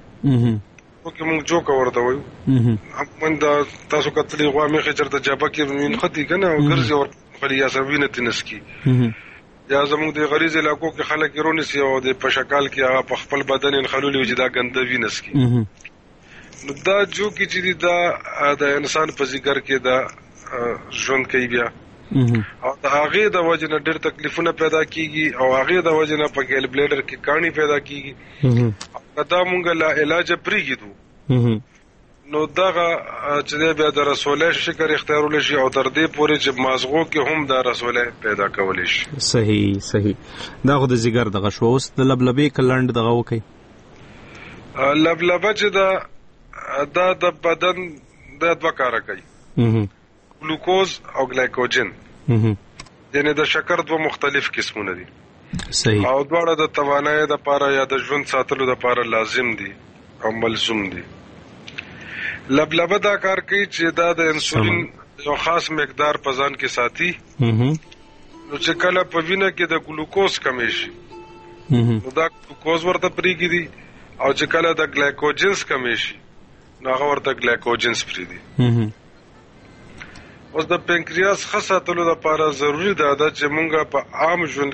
جوکې موږ جوکه ورته وایو. تاسو کتلې غوا مېښې چېرته جابه کې نښتي که نه او ګرځي ورخلي یا سره وینه ترې نسکي، یا زموږ د غریز علاقو کې خلک یې رونیسي او د په شکال کې هغه په خپل بدن یې نښلولي وي چې دا ګنده وینه څکي. نو دا جوکې چې دي دا د انسان په ځیګر کې دا ژوند کوي بیا او د هغې د وجې نه ډېر تکلیفونه پیدا کېږي او هغې د وجې نه په ګل بلیډر کې کاڼي پیدا کېږي. او دا مونږ لا علاجه پرېږدو نو دغه چې دی بیا د رسولی شکر اختیارولی شي او تر دې پورې چې مازغو کې هم دا رسولی پیدا کولی شي. صحیح. دا خو د ځیګر دغه شو. اوس د لبلبې که لنډ دغه وکړئ. لبلبه چې دا د بدن دا دوه کاره کوي، ګلوکوز او ګلایکوجن، یعنی د شکر دوه مختلف قسمونه دي. صحیح. او دواړه د توانایۍ دپاره یا د ژوند ساتلو دپاره لازم دي او ملزوم دي. لبلبه دا کار کوي چې دا د انسولین یو خاص مقدار په ځان کې ساتي، نو چې کله په وینه کې د ګلوکوز کمی شي نو دا ګلوکوز ورته پرېږدي دي، او چې کله د ګلایکوجنز کمی شي نو هغه ورته ګلایکوجنز پرېږدي. اوس د پنکریاس ښه ساتلو لپاره ضروري ده چې موږ په عام ژوند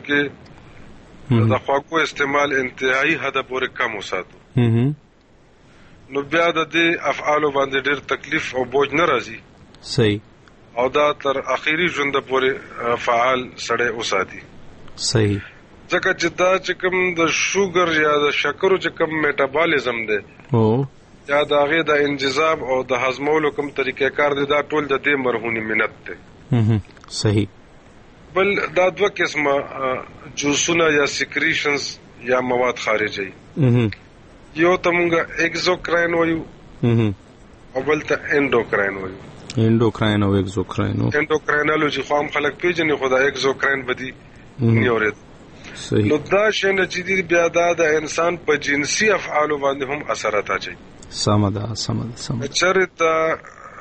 کې د خواږو استعمال انتهایی حده پورې کم وساتو، نو بیا د دې افعالو باندې ډېر تکلیف او بوج نه راځي. صحیح. او دا تر اخیری ژوند پورې فعال سړی وساتي. صحیح. ځکه چې دا چې کوم د شوګر یا د شکرو چې کوم میټابالیزم دی یا د هغې د انجذاب او د هضمولو کوم طریقې کار دی، دا ټول د دې مرهونی منت دی. صحیح. بل دا دوه قسمه جوسونه یا سیکریشنز یا مواد خارجي، یو ته مونږ اگزوکراین وایو او بل ته انډوکراین وایو. انډوکراین او اگزوکراین. انډوکراینالوجي خو هم خلک پیژني، خو دا اگزوکراین بدی نه اورید. نو دا شنه چې دی بیا دا د انسان په جنسي افعالو باندې هم اثرات اچي. سمه ده. چرته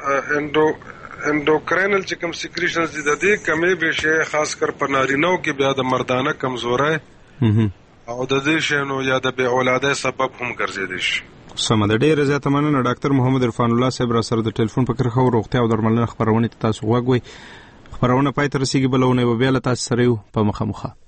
انډوکراینل چې کوم سیکریشنز دي د دې کمی به شي خاص کر په نارینو کې بیا د مردانه کمزوري او د دې شنو یا د بې اولادۍ سبب هم ګرځیدي شي. سمه ده. ډېره زیاته مننه ډاکټر محمد عرفان الله صاحب را سره د ټلیفون په کرښه او روغتیا او درملنه خبرونه تاسو غوږ وئ. خبرونه پای ته رسیږي، بلونه به بیا له تاسو سره یو په مخامخ.